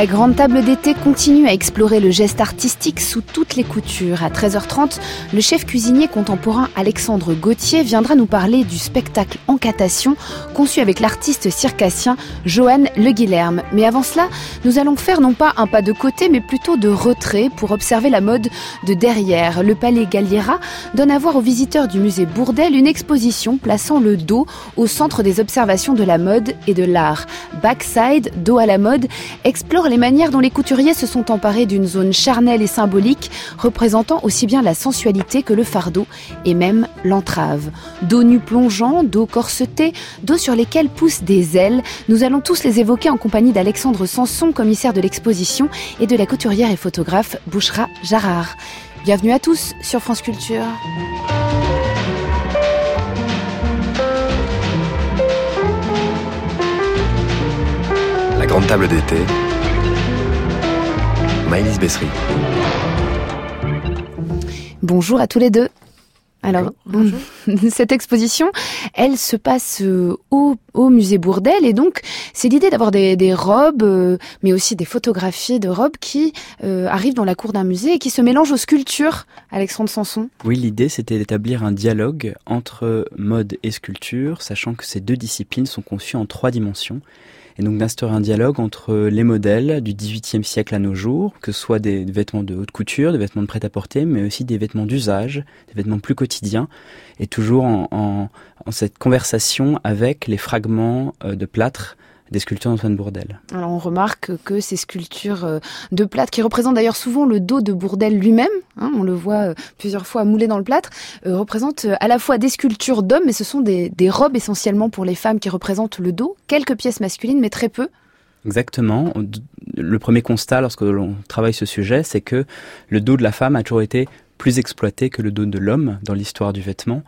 La grande table d'été continue à explorer le geste artistique sous toutes les coutures. À 13h30, le chef cuisinier contemporain Alexandre Gauthier viendra nous parler du spectacle Encantation conçu avec l'artiste circassien Johan Le Guilherme. Mais avant cela, nous allons faire non pas un pas de côté, mais plutôt de retrait pour observer la mode de derrière. Le Palais Galliera donne à voir aux visiteurs du musée Bourdelle une exposition plaçant le dos au centre des observations de la mode et de l'art. Backside, dos à la mode, explore les manières dont les couturiers se sont emparés d'une zone charnelle et symbolique, représentant aussi bien la sensualité que le fardeau et même l'entrave. Dos nu plongeant, dos corseté, dos sur lesquels poussent des ailes, nous allons tous les évoquer en compagnie d'Alexandre Sanson, commissaire de l'exposition, et de la couturière et photographe Bouchra Jarrar. Bienvenue à tous sur France Culture. La grande table d'été, Maëlys Bessery. Bonjour à tous les deux. Alors, bonjour. Cette exposition, elle se passe au musée Bourdelle et donc c'est l'idée d'avoir des robes, mais aussi des photographies de robes qui arrivent dans la cour d'un musée et qui se mélangent aux sculptures. Alexandre Sanson. Oui, l'idée c'était d'établir un dialogue entre mode et sculpture, sachant que ces deux disciplines sont conçues en 3 dimensions. Et donc d'instaurer un dialogue entre les modèles du XVIIIe siècle à nos jours, que ce soit des vêtements de haute couture, des vêtements de prêt-à-porter, mais aussi des vêtements d'usage, des vêtements plus quotidiens, et toujours en cette conversation avec les fragments de plâtre des sculptures d'Antoine Bourdelle. Alors on remarque que ces sculptures de plâtre, qui représentent d'ailleurs souvent le dos de Bourdelle lui-même, on le voit plusieurs fois moulé dans le plâtre, représentent à la fois des sculptures d'hommes, mais ce sont des robes essentiellement pour les femmes qui représentent le dos, quelques pièces masculines, mais très peu. Exactement. Le premier constat lorsque l'on travaille ce sujet, c'est que le dos de la femme a toujours été plus exploité que le dos de l'homme dans l'histoire du vêtement,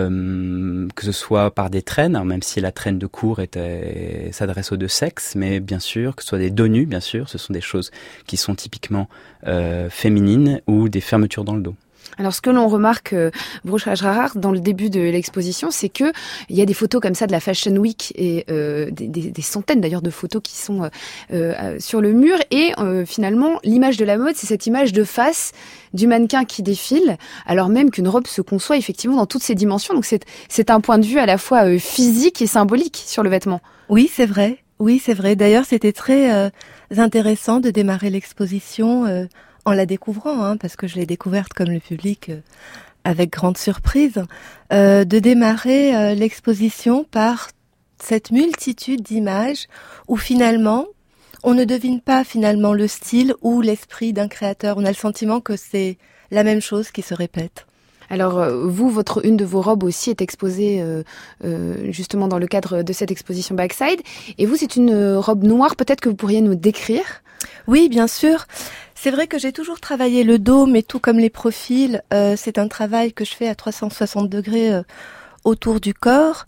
que ce soit par des traînes, même si la traîne de cour s'adresse aux deux sexes, mais bien sûr, que ce soit des dos nus, bien sûr, ce sont des choses qui sont typiquement féminines, ou des fermetures dans le dos. Alors ce que l'on remarque, Bouchra Jarrar, dans le début de l'exposition, c'est que il y a des photos comme ça de la Fashion Week et des centaines d'ailleurs de photos qui sont sur le mur. Et finalement, l'image de la mode, c'est cette image de face du mannequin qui défile, alors même qu'une robe se conçoit effectivement dans toutes ses dimensions. Donc c'est un point de vue à la fois physique et symbolique sur le vêtement. Oui, c'est vrai. Oui, c'est vrai. D'ailleurs, c'était très intéressant de démarrer l'exposition en la découvrant, parce que je l'ai découverte comme le public avec grande surprise, de démarrer l'exposition par cette multitude d'images où finalement, on ne devine pas finalement le style ou l'esprit d'un créateur. On a le sentiment que c'est la même chose qui se répète. Alors vous, une de vos robes aussi est exposée justement dans le cadre de cette exposition Backside. Et vous, c'est une robe noire, peut-être que vous pourriez nous décrire ? Oui, bien sûr. C'est vrai que j'ai toujours travaillé le dos, mais tout comme les profils, c'est un travail que je fais à 360 degrés autour du corps.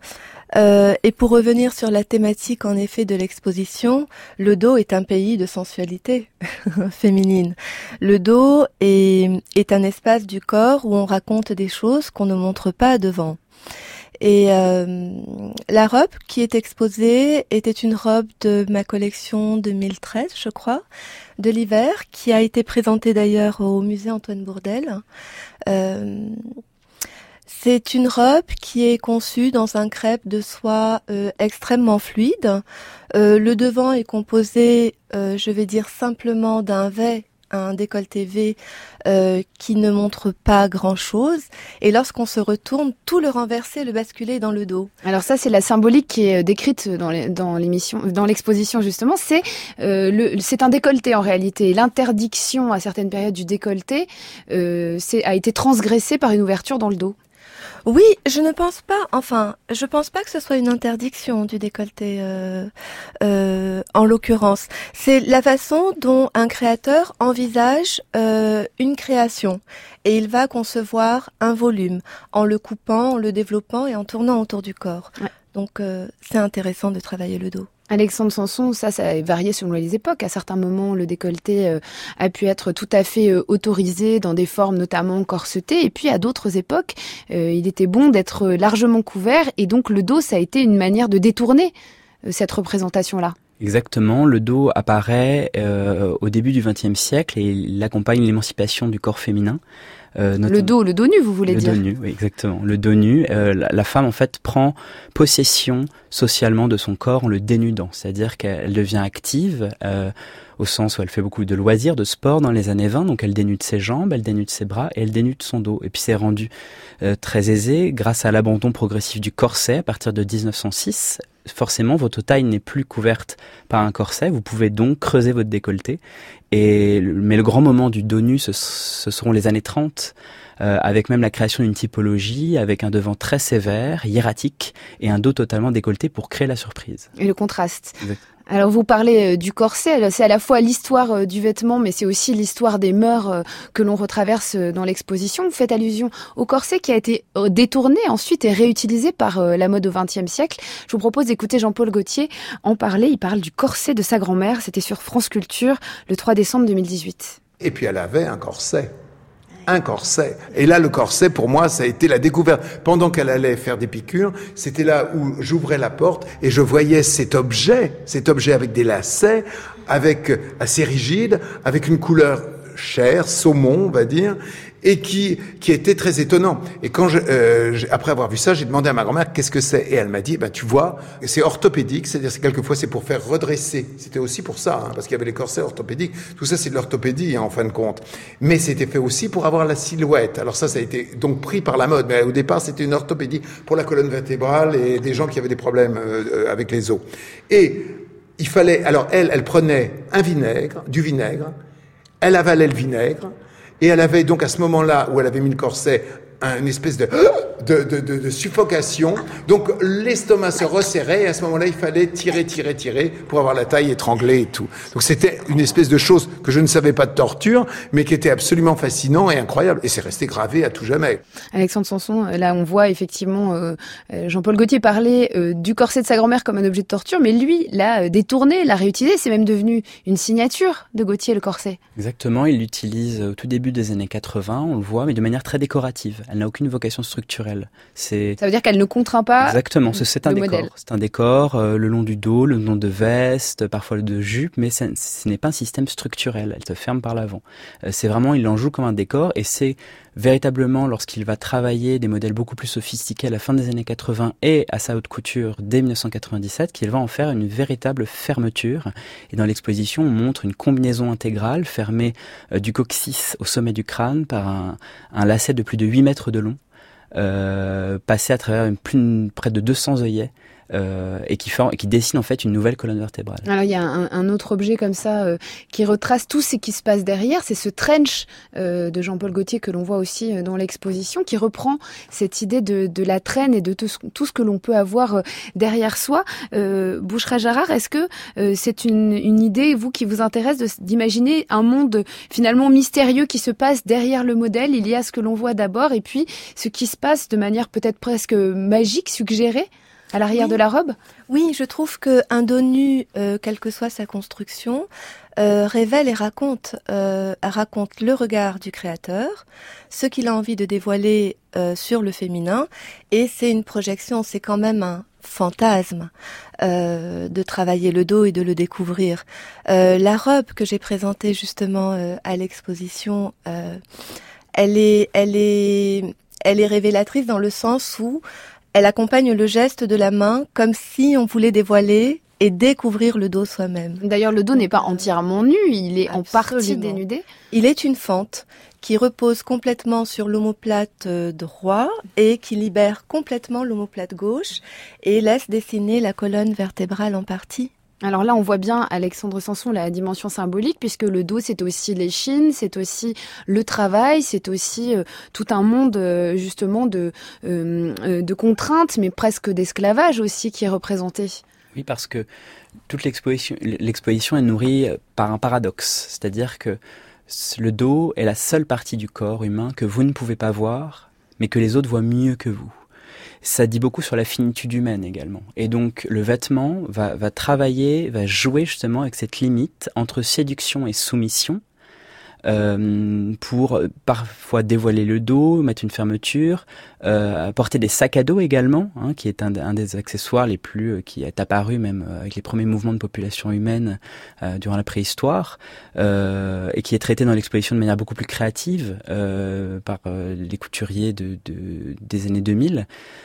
Et pour revenir sur la thématique en effet de l'exposition, le dos est un pays de sensualité féminine. Le dos est un espace du corps où on raconte des choses qu'on ne montre pas devant. Et la robe qui est exposée était une robe de ma collection 2013, je crois, de l'hiver, qui a été présentée d'ailleurs au musée Antoine Bourdelle. C'est une robe qui est conçue dans un crêpe de soie extrêmement fluide. Le devant est composé, je vais dire simplement d'un V, un décolleté V qui ne montre pas grand-chose. Et lorsqu'on se retourne, tout le renversé, le basculé dans le dos. Alors ça, c'est la symbolique qui est décrite dans l'exposition justement. C'est un décolleté en réalité. L'interdiction à certaines périodes du décolleté a été transgressée par une ouverture dans le dos. Oui, je pense pas que ce soit une interdiction du décolleté en l'occurrence. C'est la façon dont un créateur envisage une création. Et il va concevoir un volume en le coupant, en le développant et en tournant autour du corps. Ouais. Donc c'est intéressant de travailler le dos. Alexandre Sanson, ça a varié selon les époques. À certains moments, le décolleté a pu être tout à fait autorisé dans des formes notamment corsetées. Et puis, à d'autres époques, il était bon d'être largement couvert. Et donc, le dos, ça a été une manière de détourner cette représentation-là. Exactement, le dos apparaît au début du XXe siècle et il accompagne l'émancipation du corps féminin. Le dos nu, vous voulez dire? Le dos nu, oui, exactement. Le dos nu, la femme en fait prend possession socialement de son corps en le dénudant, c'est-à-dire qu'elle devient active au sens où elle fait beaucoup de loisirs, de sport dans les années 20, donc elle dénude ses jambes, elle dénude ses bras et elle dénude son dos. Et puis c'est rendu très aisé grâce à l'abandon progressif du corset à partir de 1906. Forcément, votre taille n'est plus couverte par un corset, vous pouvez donc creuser votre décolleté. Mais le grand moment du dos nu, ce seront les années 30, avec même la création d'une typologie, avec un devant très sévère, hiératique, et un dos totalement décolleté pour créer la surprise. Et le contraste. Exactement. Alors vous parlez du corset, c'est à la fois l'histoire du vêtement, mais c'est aussi l'histoire des mœurs que l'on retraverse dans l'exposition. Vous faites allusion au corset qui a été détourné ensuite et réutilisé par la mode au XXe siècle. Je vous propose d'écouter Jean-Paul Gaultier en parler. Il parle du corset de sa grand-mère. C'était sur France Culture le 3 décembre 2018. Et puis elle avait un corset. Un corset. Et là, le corset, pour moi, ça a été la découverte. Pendant qu'elle allait faire des piqûres, c'était là où j'ouvrais la porte et je voyais cet objet avec des lacets, assez rigide, avec une couleur chair, saumon, on va dire, et qui était très étonnant. Et quand après avoir vu ça, j'ai demandé à ma grand-mère qu'est-ce que c'est, et elle m'a dit tu vois, c'est orthopédique, c'est-à-dire quelquefois c'est pour faire redresser. C'était aussi pour ça, parce qu'il y avait les corsets orthopédiques. Tout ça c'est de l'orthopédie en fin de compte. Mais c'était fait aussi pour avoir la silhouette. Alors ça a été donc pris par la mode, mais au départ c'était une orthopédie pour la colonne vertébrale et des gens qui avaient des problèmes avec les os. Et il fallait, alors elle prenait du vinaigre, elle avalait le vinaigre. Et elle avait donc à ce moment-là où elle avait mis le corset une espèce de suffocation. Donc l'estomac se resserrait et à ce moment-là il fallait tirer pour avoir la taille étranglée et tout. Donc c'était une espèce de chose que je ne savais pas de torture, mais qui était absolument fascinant et incroyable. Et c'est resté gravé à tout jamais. Alexandre Sanson, là on voit effectivement Jean-Paul Gaultier parler du corset de sa grand-mère comme un objet de torture, mais lui l'a détourné, l'a réutilisé. C'est même devenu une signature de Gaultier, le corset. Exactement, il l'utilise au tout début des années 80, on le voit, mais de manière très décorative. Elle n'a aucune vocation structurelle. Ça veut dire qu'elle ne contraint pas. Exactement, c'est un décor. Modèle. C'est un décor le long du dos, le long de veste, parfois de jupe, mais ce n'est pas un système structurel. Elle se ferme par l'avant. C'est vraiment, il en joue comme un décor, et c'est véritablement lorsqu'il va travailler des modèles beaucoup plus sophistiqués à la fin des années 80 et à sa haute couture dès 1997 qu'il va en faire une véritable fermeture. Et dans l'exposition, on montre une combinaison intégrale fermée du coccyx au sommet du crâne par un lacet de plus de 8 mètres de long, passé à travers près de 200 œillets. Et qui dessine en fait une nouvelle colonne vertébrale. Alors il y a un autre objet comme ça qui retrace tout ce qui se passe derrière, c'est ce trench de Jean-Paul Gaultier que l'on voit aussi dans l'exposition, qui reprend cette idée de la traîne et de tout ce que l'on peut avoir derrière soi. Bouchra Jarrar, est-ce que c'est une idée, vous, qui vous intéresse d'imaginer un monde finalement mystérieux qui se passe derrière le modèle? Il y a ce que l'on voit d'abord et puis ce qui se passe de manière peut-être presque magique, suggérée à l'arrière de la robe? Oui, je trouve qu'un dos nu, quelle que soit sa construction, révèle et raconte le regard du créateur, ce qu'il a envie de dévoiler sur le féminin, et c'est une projection, c'est quand même un fantasme de travailler le dos et de le découvrir. La robe que j'ai présentée justement à l'exposition, elle est révélatrice dans le sens où elle accompagne le geste de la main comme si on voulait dévoiler et découvrir le dos soi-même. D'ailleurs, le dos n'est pas entièrement nu, il est en partie dénudé. Il est une fente qui repose complètement sur l'omoplate droit et qui libère complètement l'omoplate gauche et laisse dessiner la colonne vertébrale en partie. Alors là, on voit bien, Alexandre Sanson, la dimension symbolique, puisque le dos, c'est aussi l'échine, c'est aussi le travail, c'est aussi tout un monde, justement, de contraintes, mais presque d'esclavage aussi, qui est représenté. Oui, parce que toute l'exposition est nourrie par un paradoxe. C'est-à-dire que le dos est la seule partie du corps humain que vous ne pouvez pas voir, mais que les autres voient mieux que vous. Ça dit beaucoup sur la finitude humaine également. Et donc le vêtement va travailler, va jouer justement avec cette limite entre séduction et soumission, pour parfois dévoiler le dos, mettre une fermeture, porter des sacs à dos également, qui est un des accessoires les plus qui est apparu même avec les premiers mouvements de population humaine durant la préhistoire, et qui est traité dans l'exposition de manière beaucoup plus créative par les couturiers des années 2000.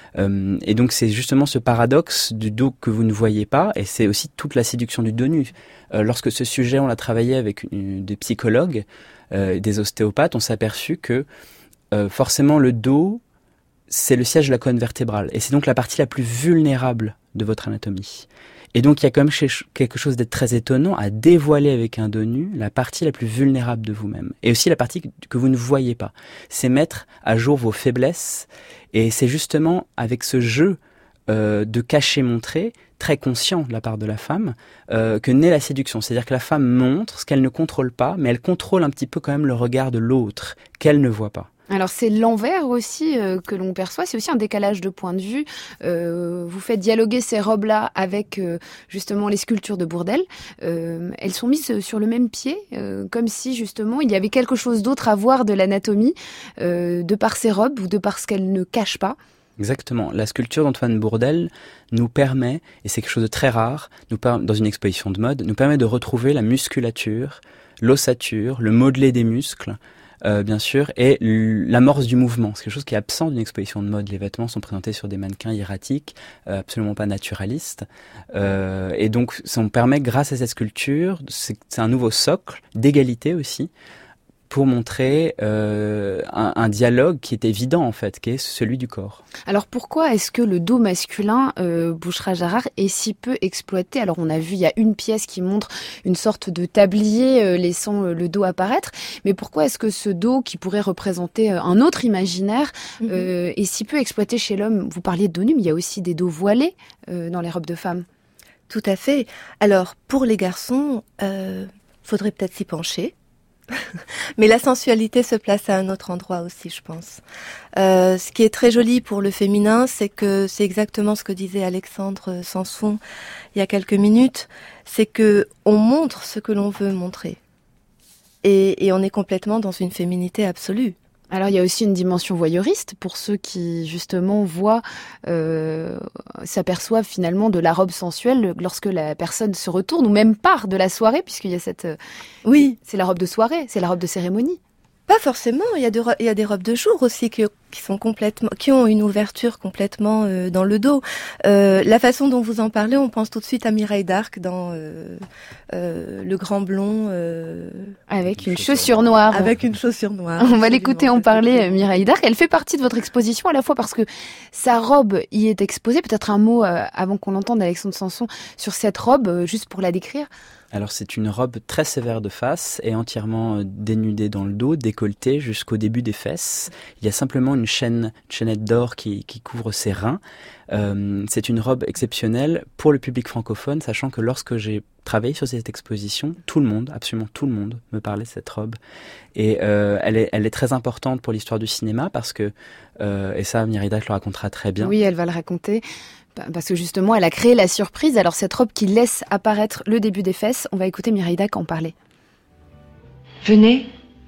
Et donc c'est justement ce paradoxe du dos que vous ne voyez pas, et c'est aussi toute la séduction du dos nu. Lorsque ce sujet, on l'a travaillé avec des psychologues, des ostéopathes, on s'est aperçu que forcément le dos, c'est le siège de la colonne vertébrale, et c'est donc la partie la plus vulnérable de votre anatomie. Et donc il y a quand même quelque chose d'être très étonnant à dévoiler avec un dos nu la partie la plus vulnérable de vous-même. Et aussi la partie que vous ne voyez pas. C'est mettre à jour vos faiblesses. Et c'est justement avec ce jeu de cacher-montrer, très conscient de la part de la femme, que naît la séduction. C'est-à-dire que la femme montre ce qu'elle ne contrôle pas, mais elle contrôle un petit peu quand même le regard de l'autre, qu'elle ne voit pas. Alors c'est l'envers aussi que l'on perçoit, c'est aussi un décalage de point de vue. Vous faites dialoguer ces robes-là avec justement les sculptures de Bourdelle. Elles sont mises sur le même pied, comme si justement il y avait quelque chose d'autre à voir de l'anatomie, de par ces robes ou de par ce qu'elles ne cachent pas. Exactement. La sculpture d'Antoine Bourdelle nous permet, et c'est quelque chose de très rare, dans une exposition de mode, nous permet de retrouver la musculature, l'ossature, le modelé des muscles, bien sûr, et l'amorce du mouvement. C'est quelque chose qui est absent d'une exposition de mode. Les vêtements sont présentés sur des mannequins hiératiques, absolument pas naturalistes. Et donc, ça nous permet, grâce à cette sculpture, c'est un nouveau socle d'égalité aussi, pour montrer un dialogue qui est évident en fait, qui est celui du corps. Alors pourquoi est-ce que le dos masculin, Boucherat-Jarrard, est si peu exploité? Alors on a vu, il y a une pièce qui montre une sorte de tablier laissant le dos apparaître, mais pourquoi est-ce que ce dos qui pourrait représenter un autre imaginaire est si peu exploité chez l'homme? Vous parliez de dos nu, mais il y a aussi des dos voilés dans les robes de femmes. Tout à fait. Alors pour les garçons, faudrait peut-être s'y pencher. Mais la sensualité se place à un autre endroit aussi, je pense. Ce qui est très joli pour le féminin, c'est que c'est exactement ce que disait Alexandre Sanson il y a quelques minutes, c'est que on montre ce que l'on veut montrer. Et on est complètement dans une féminité absolue. Alors il y a aussi une dimension voyeuriste pour ceux qui justement voient, s'aperçoivent finalement de la robe sensuelle lorsque la personne se retourne ou même part de la soirée, puisqu'il y a cette... Oui, c'est la robe de soirée, c'est la robe de cérémonie. Pas forcément, il y a des robes de jour aussi qui ont une ouverture complètement dans le dos. La façon dont vous en parlez, on pense tout de suite à Mireille d'Arc dans Le Grand Blond. Avec une chaussure noire. Avec une chaussure noire. On va l'écouter en parler, Mireille d'Arc. Elle fait partie de votre exposition à la fois parce que sa robe y est exposée. Peut-être un mot avant qu'on l'entende, Alexandre Sanson, sur cette robe, juste pour la décrire. Alors c'est une robe très sévère de face et entièrement dénudée dans le dos, décolletée jusqu'au début des fesses. Il y a simplement une chaînette d'or qui couvre ses reins. C'est une robe exceptionnelle pour le public francophone, sachant que lorsque j'ai travaillé sur cette exposition, tout le monde, absolument tout le monde, me parlait de cette robe. Et elle est très importante pour l'histoire du cinéma parce que, et ça Mireille d'Arc le racontera très bien. Oui, elle va le raconter. Parce que justement, elle a créé la surprise. Alors cette robe qui laisse apparaître le début des fesses, on va écouter Mireille d'Arc en parler. Venez.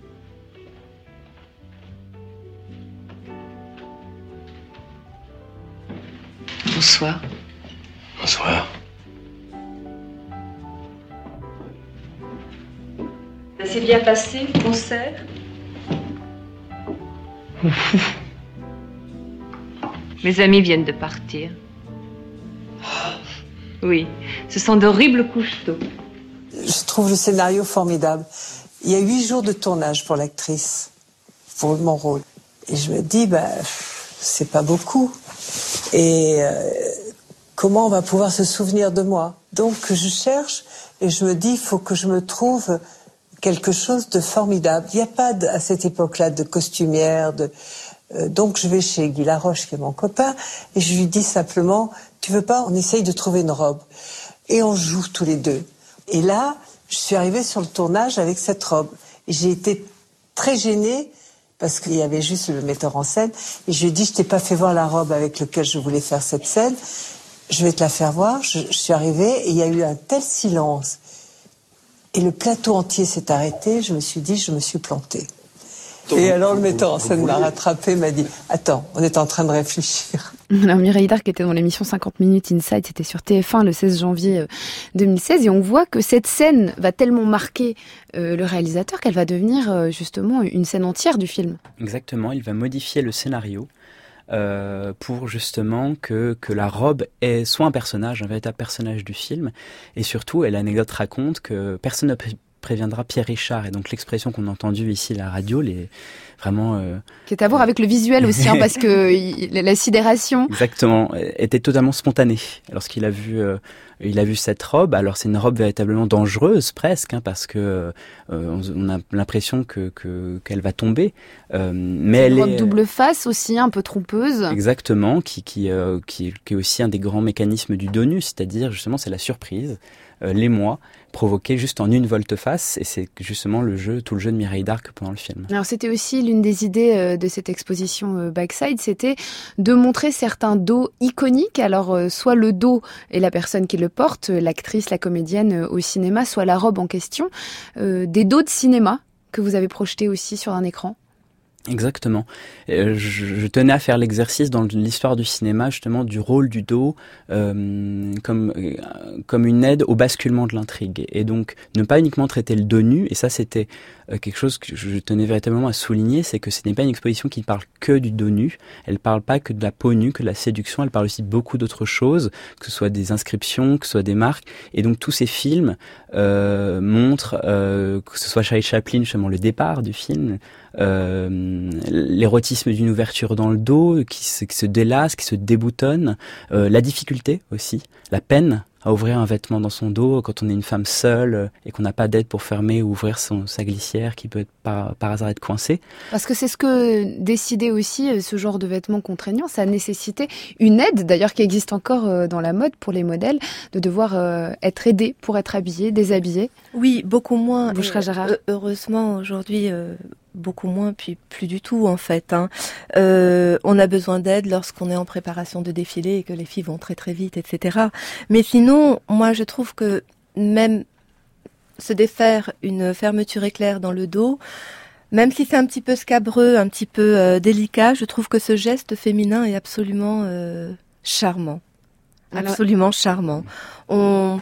Bonsoir. Bonsoir. Ça s'est bien passé, le concert? Mes amis viennent de partir. Oui, ce sont d'horribles couches-d'eau. Je trouve le scénario formidable. Il y a 8 jours de tournage pour l'actrice, pour mon rôle. Et je me dis, c'est pas beaucoup. Et comment on va pouvoir se souvenir de moi? Donc je cherche et je me dis, il faut que je me trouve quelque chose de formidable. Il n'y a pas à cette époque-là de costumière, donc je vais chez Guy Laroche, qui est mon copain, et je lui dis simplement, tu veux pas, on essaye de trouver une robe. Et on joue tous les deux. Et là, je suis arrivée sur le tournage avec cette robe. Et j'ai été très gênée, parce qu'il y avait juste le metteur en scène, et je lui ai dit, je t'ai pas fait voir la robe avec laquelle je voulais faire cette scène, je vais te la faire voir. Je suis arrivée, et il y a eu un tel silence. Et le plateau entier s'est arrêté, je me suis dit, je me suis plantée. Et alors le metteur en scène m'a rattrapé, m'a dit « Attends, on est en train de réfléchir ». Alors Mireille Darc était dans l'émission 50 minutes Inside, c'était sur TF1 le 16 janvier 2016 et on voit que cette scène va tellement marquer le réalisateur qu'elle va devenir justement une scène entière du film. Exactement, il va modifier le scénario pour justement que la robe soit un personnage, un véritable personnage du film, et surtout, et l'anecdote raconte que personne ne préviendra Pierre Richard, et donc l'expression qu'on a entendue ici à la radio, vraiment... Qui est à voir avec le visuel aussi, hein, parce que la sidération... Exactement, était totalement spontanée. Lorsqu'il a vu cette robe, alors c'est une robe véritablement dangereuse presque, hein, parce que on a l'impression qu'elle va tomber. Mais elle est une robe double face aussi, un peu trompeuse. Exactement, qui est aussi un des grands mécanismes du dos nu, c'est-à-dire justement c'est la surprise, l'émoi, provoqué juste en une volte-face, et c'est justement tout le jeu de Mireille Darc pendant le film. Alors c'était aussi l'une des idées de cette exposition Backside, c'était de montrer certains dos iconiques, alors soit le dos et la personne qui le porte, l'actrice, la comédienne au cinéma, soit la robe en question, des dos de cinéma que vous avez projetés aussi sur un écran. Exactement. Je tenais à faire l'exercice dans l'histoire du cinéma, justement, du rôle du dos comme une aide au basculement de l'intrigue. Et donc, ne pas uniquement traiter le dos nu, et ça c'était quelque chose que je tenais véritablement à souligner, c'est que ce n'est pas une exposition qui parle que du dos nu, elle parle pas que de la peau nue, que de la séduction, elle parle aussi de beaucoup d'autres choses, que ce soit des inscriptions, que ce soit des marques, et donc tous ces films montrent, que ce soit Charlie Chaplin, justement le départ du film, l'érotisme d'une ouverture dans le dos qui se délace, qui se déboutonne, la difficulté aussi, la peine à ouvrir un vêtement dans son dos quand on est une femme seule et qu'on n'a pas d'aide pour fermer ou ouvrir sa glissière qui peut être par hasard être coincée. Parce que c'est ce que décidait aussi ce genre de vêtements contraignants, ça nécessitait une aide, d'ailleurs qui existe encore dans la mode pour les modèles, de devoir être aidé pour être habillé, déshabillé. Oui, beaucoup moins. Heureusement aujourd'hui... beaucoup moins, puis plus du tout en fait. On a besoin d'aide lorsqu'on est en préparation de défilé et que les filles vont très très vite, etc. Mais sinon, moi je trouve que même se défaire une fermeture éclair dans le dos, même si c'est un petit peu scabreux, un petit peu délicat, je trouve que ce geste féminin est absolument charmant. Absolument charmant. On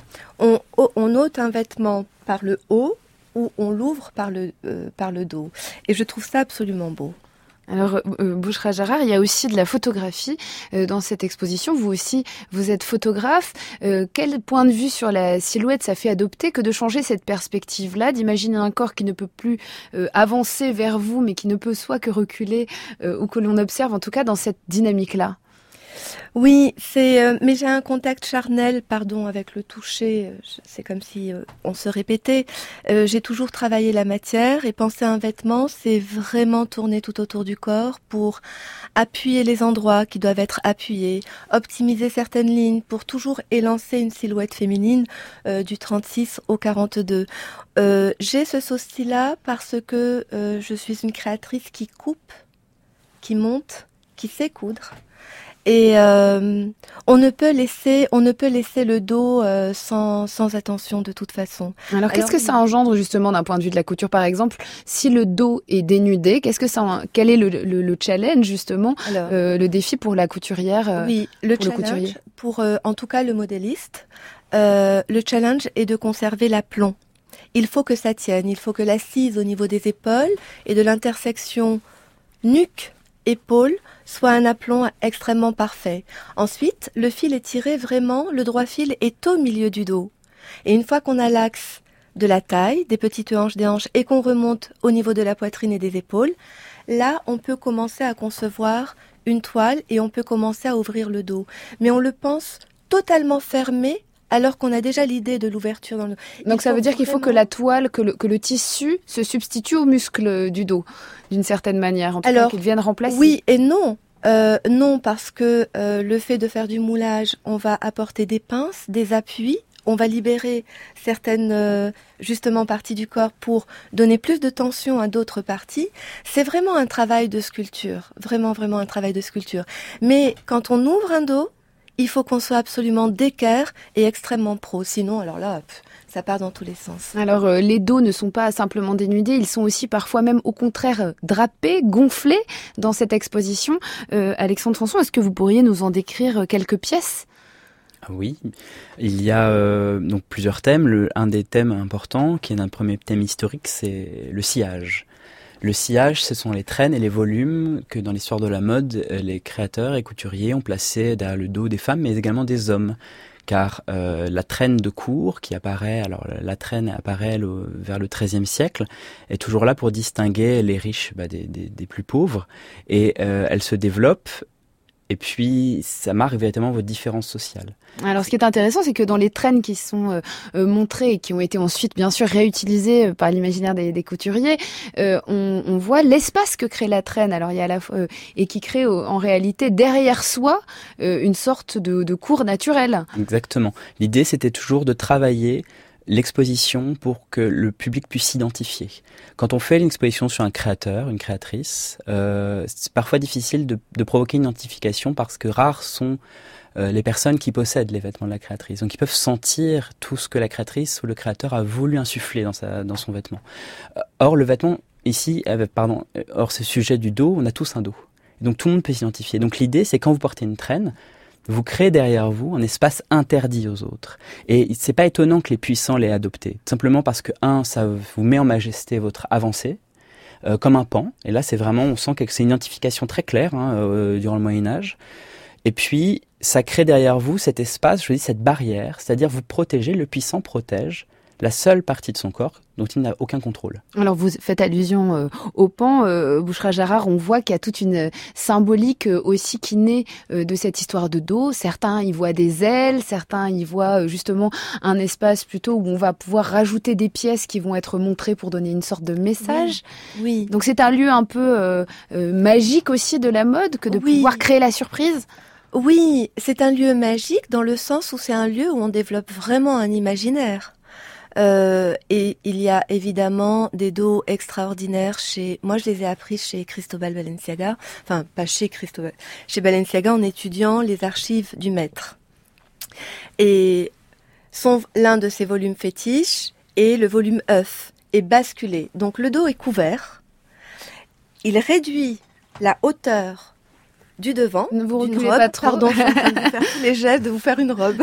ôte un vêtement par le haut, où on l'ouvre par le dos. Et je trouve ça absolument beau. Alors, Bouchra Jarrar, il y a aussi de la photographie dans cette exposition. Vous aussi, vous êtes photographe. Quel point de vue sur la silhouette ça fait adopter que de changer cette perspective-là, d'imaginer un corps qui ne peut plus avancer vers vous, mais qui ne peut soit que reculer, ou que l'on observe, en tout cas, dans cette dynamique-là? Oui, mais j'ai un contact charnel, avec le toucher. C'est comme si on se répétait. J'ai toujours travaillé la matière et penser à un vêtement, c'est vraiment tourner tout autour du corps pour appuyer les endroits qui doivent être appuyés, optimiser certaines lignes pour toujours élancer une silhouette féminine du 36 au 42. J'ai ce souci-là parce que je suis une créatrice qui coupe, qui monte, qui sait coudre. Et on ne peut laisser le dos sans attention de toute façon. Alors qu'est-ce que ça engendre justement d'un point de vue de la couture par exemple, si le dos est dénudé, quel est le challenge justement, le défi pour la couturière? Oui, le challenge pour en tout cas le modéliste, le challenge est de conserver l'aplomb. Il faut que ça tienne, il faut que l'assise au niveau des épaules et de l'intersection nuque-épaule soit un aplomb extrêmement parfait. Ensuite, le fil est tiré vraiment, le droit fil est au milieu du dos. Et une fois qu'on a l'axe de la taille, des petites hanches, des hanches, et qu'on remonte au niveau de la poitrine et des épaules, là, on peut commencer à concevoir une toile et on peut commencer à ouvrir le dos. Mais on le pense totalement fermé, alors qu'on a déjà l'idée de l'ouverture dans le dos. Donc ça veut dire qu'il faut que la toile, que le tissu se substitue aux muscles du dos, d'une certaine manière, en tout cas qu'ils viennent remplacer. Oui et non. Non, parce que le fait de faire du moulage, on va apporter des pinces, des appuis, on va libérer certaines justement parties du corps pour donner plus de tension à d'autres parties. C'est vraiment un travail de sculpture, vraiment un travail de sculpture. Mais quand on ouvre un dos, il faut qu'on soit absolument d'équerre et extrêmement pro. Sinon, alors là, ça part dans tous les sens. Alors, les dos ne sont pas simplement dénudés, ils sont aussi parfois même au contraire drapés, gonflés dans cette exposition. Alexandre Sanson, est-ce que vous pourriez nous en décrire quelques pièces ? Oui, il y a donc plusieurs thèmes. Un des thèmes importants, qui est un premier thème historique, c'est le sillage. Le sillage, ce sont les traînes et les volumes que dans l'histoire de la mode, les créateurs et couturiers ont placés derrière le dos des femmes, mais également des hommes. Car la traîne de cour qui apparaît, alors la traîne apparaît vers le XIIIe siècle, est toujours là pour distinguer les riches des plus pauvres, et elle se développe. Et puis, ça marque véritablement votre différence sociale. Alors, ce qui est intéressant, c'est que dans les traînes qui sont montrées et qui ont été ensuite, bien sûr, réutilisées par l'imaginaire des couturiers, on voit l'espace que crée la traîne. Alors, il y a et qui crée en réalité derrière soi une sorte de cour naturelle. Exactement. L'idée, c'était toujours de travailler l'exposition pour que le public puisse s'identifier. Quand on fait une exposition sur un créateur, une créatrice, c'est parfois difficile de provoquer une identification parce que rares sont les personnes qui possèdent les vêtements de la créatrice. Donc ils peuvent sentir tout ce que la créatrice ou le créateur a voulu insuffler dans son vêtement. Or le vêtement, ici, or ce sujet du dos, on a tous un dos. Donc tout le monde peut s'identifier. Donc l'idée, c'est quand vous portez une traîne, vous créez derrière vous un espace interdit aux autres. Et c'est pas étonnant que les puissants l'aient adopté. Simplement parce que, ça vous met en majesté votre avancée, comme un pan. Et là, c'est vraiment, on sent que c'est une identification très claire durant le Moyen-Âge. Et puis, ça crée derrière vous cet espace, je dis cette barrière, c'est-à-dire vous protégez, le puissant protège la seule partie de son corps dont il n'a aucun contrôle. Alors vous faites allusion au pan, Bouchra-Jarrah, on voit qu'il y a toute une symbolique aussi qui naît de cette histoire de dos. Certains y voient des ailes, certains y voient justement un espace plutôt où on va pouvoir rajouter des pièces qui vont être montrées pour donner une sorte de message. Oui. Donc c'est un lieu un peu magique aussi de la mode que de pouvoir créer la surprise. Oui, c'est un lieu magique dans le sens où c'est un lieu où on développe vraiment un imaginaire. Et il y a évidemment des dos extraordinaires moi je les ai appris chez Cristóbal Balenciaga, enfin pas chez Cristóbal, chez Balenciaga en étudiant les archives du maître. Et l'un de ses volumes fétiches est le volume œuf, est basculé. Donc le dos est couvert, il réduit la hauteur du devant, ne vous d'une reculez robe, pas trop. pardon, je suis en train de vous faire tous les gestes de vous faire une robe.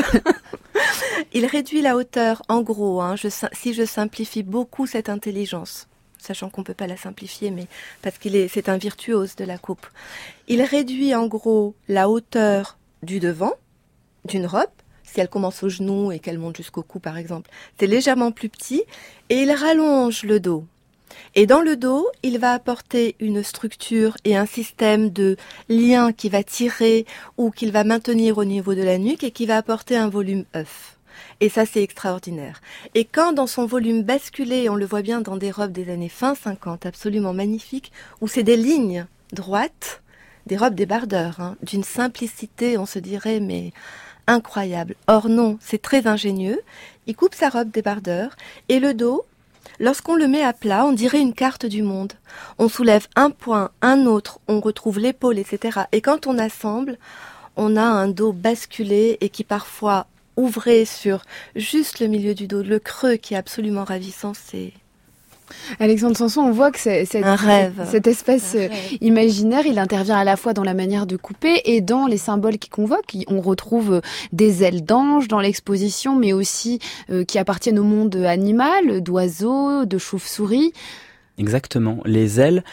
Il réduit la hauteur, en gros, si je simplifie beaucoup cette intelligence, sachant qu'on ne peut pas la simplifier, mais parce c'est un virtuose de la coupe. Il réduit en gros la hauteur du devant d'une robe, si elle commence au genou et qu'elle monte jusqu'au cou par exemple, c'est légèrement plus petit, et il rallonge le dos. Et dans le dos, il va apporter une structure et un système de lien qui va tirer ou qu'il va maintenir au niveau de la nuque et qui va apporter un volume œuf. Et ça, c'est extraordinaire. Et quand dans son volume basculé, on le voit bien dans des robes des années fin 50, absolument magnifiques, où c'est des lignes droites, des robes débardeurs, d'une simplicité, on se dirait, mais incroyable. Or non, c'est très ingénieux. Il coupe sa robe débardeur et le dos, lorsqu'on le met à plat, on dirait une carte du monde. On soulève un point, un autre, on retrouve l'épaule, etc. Et quand on assemble, on a un dos basculé et qui parfois ouvré sur juste le milieu du dos, le creux qui est absolument ravissant, c'est... Alexandre Sanson, on voit que un rêve. Cet espace imaginaire, il intervient à la fois dans la manière de couper et dans les symboles qui convoquent. On retrouve des ailes d'ange dans l'exposition, mais aussi qui appartiennent au monde animal, d'oiseaux, de chauves-souris. Exactement. Les ailes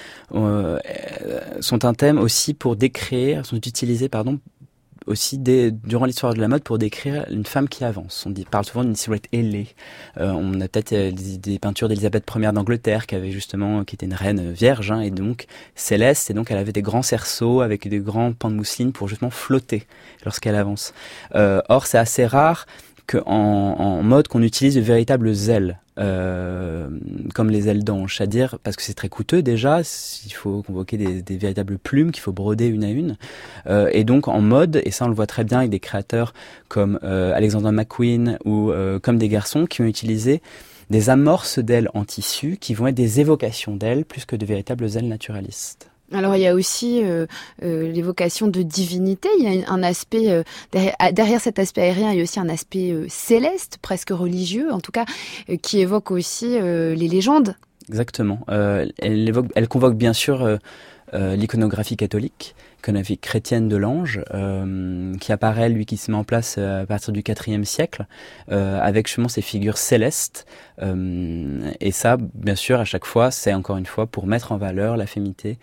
sont un thème aussi sont utilisées, aussi durant l'histoire de la mode pour décrire une femme qui avance. Parle souvent d'une silhouette ailée. On a peut-être des peintures d'Élisabeth Ier d'Angleterre qui était une reine vierge, et donc céleste, et donc elle avait des grands cerceaux avec des grands pans de mousseline pour justement flotter lorsqu'elle avance. Or, c'est assez rare qu'en mode qu'on utilise de véritables ailes, comme les ailes d'ange, c'est-à-dire parce que c'est très coûteux déjà, il faut convoquer des véritables plumes qu'il faut broder une à une, et donc en mode, et ça on le voit très bien avec des créateurs comme Alexander McQueen ou comme des garçons qui ont utilisé des amorces d'ailes en tissu qui vont être des évocations d'ailes plus que de véritables ailes naturalistes. Alors il y a aussi l'évocation de divinité, il y a un aspect, derrière cet aspect aérien, il y a aussi un aspect céleste, presque religieux, en tout cas, qui évoque aussi les légendes. Exactement. Elle convoque bien sûr l'iconographie catholique, l'iconographie chrétienne de l'ange, qui apparaît, lui, qui se met en place à partir du IVe siècle, avec justement ces figures célestes. Et ça, bien sûr, à chaque fois, c'est encore une fois pour mettre en valeur la féminité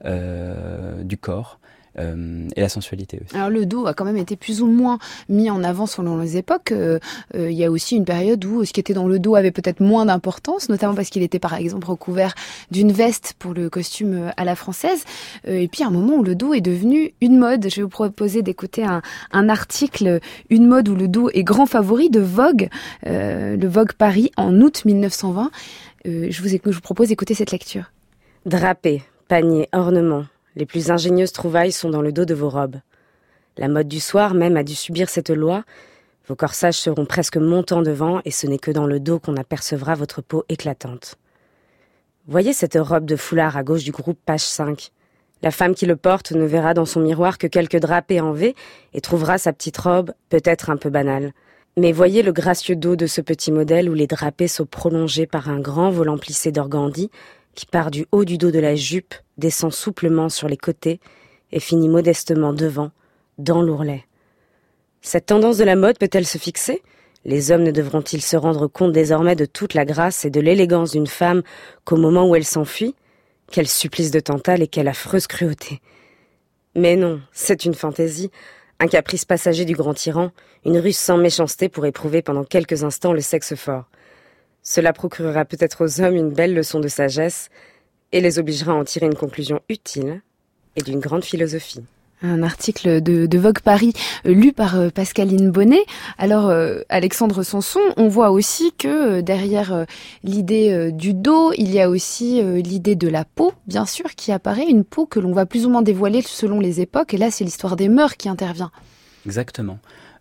du corps et la sensualité aussi. Alors le dos a quand même été plus ou moins mis en avant selon les époques. Il y a aussi une période où ce qui était dans le dos avait peut-être moins d'importance, notamment parce qu'il était par exemple recouvert d'une veste pour le costume à la française. Et puis un moment où le dos est devenu une mode. Je vais vous proposer d'écouter un article, une mode où le dos est grand favori de Vogue, le Vogue Paris en août 1920. Je vous propose d'écouter cette lecture. Drapés, paniers, ornements. Les plus ingénieuses trouvailles sont dans le dos de vos robes. La mode du soir même a dû subir cette loi. Vos corsages seront presque montants devant et ce n'est que dans le dos qu'on apercevra votre peau éclatante. Voyez cette robe de foulard à gauche du groupe, page 5. La femme qui le porte ne verra dans son miroir que quelques drapés en V et trouvera sa petite robe peut-être un peu banale. Mais voyez le gracieux dos de ce petit modèle où les drapés sont prolongés par un grand volant plissé d'organdi qui part du haut du dos de la jupe, descend souplement sur les côtés et finit modestement devant, dans l'ourlet. Cette tendance de la mode peut-elle se fixer ? Les hommes ne devront-ils se rendre compte désormais de toute la grâce et de l'élégance d'une femme qu'au moment où elle s'enfuit ? Quel supplice de Tantale et quelle affreuse cruauté ! Mais non, c'est une fantaisie, un caprice passager du grand tyran, une ruse sans méchanceté pour éprouver pendant quelques instants le sexe fort. Cela procurera peut-être aux hommes une belle leçon de sagesse et les obligera à en tirer une conclusion utile et d'une grande philosophie. Un article de Vogue Paris lu par Pascaline Bonnet. Alors, Alexandre Sanson, on voit aussi que derrière l'idée du dos, il y a aussi l'idée de la peau, bien sûr, qui apparaît, une peau que l'on va plus ou moins dévoiler selon les époques. Et là, c'est l'histoire des mœurs qui intervient. Exactement.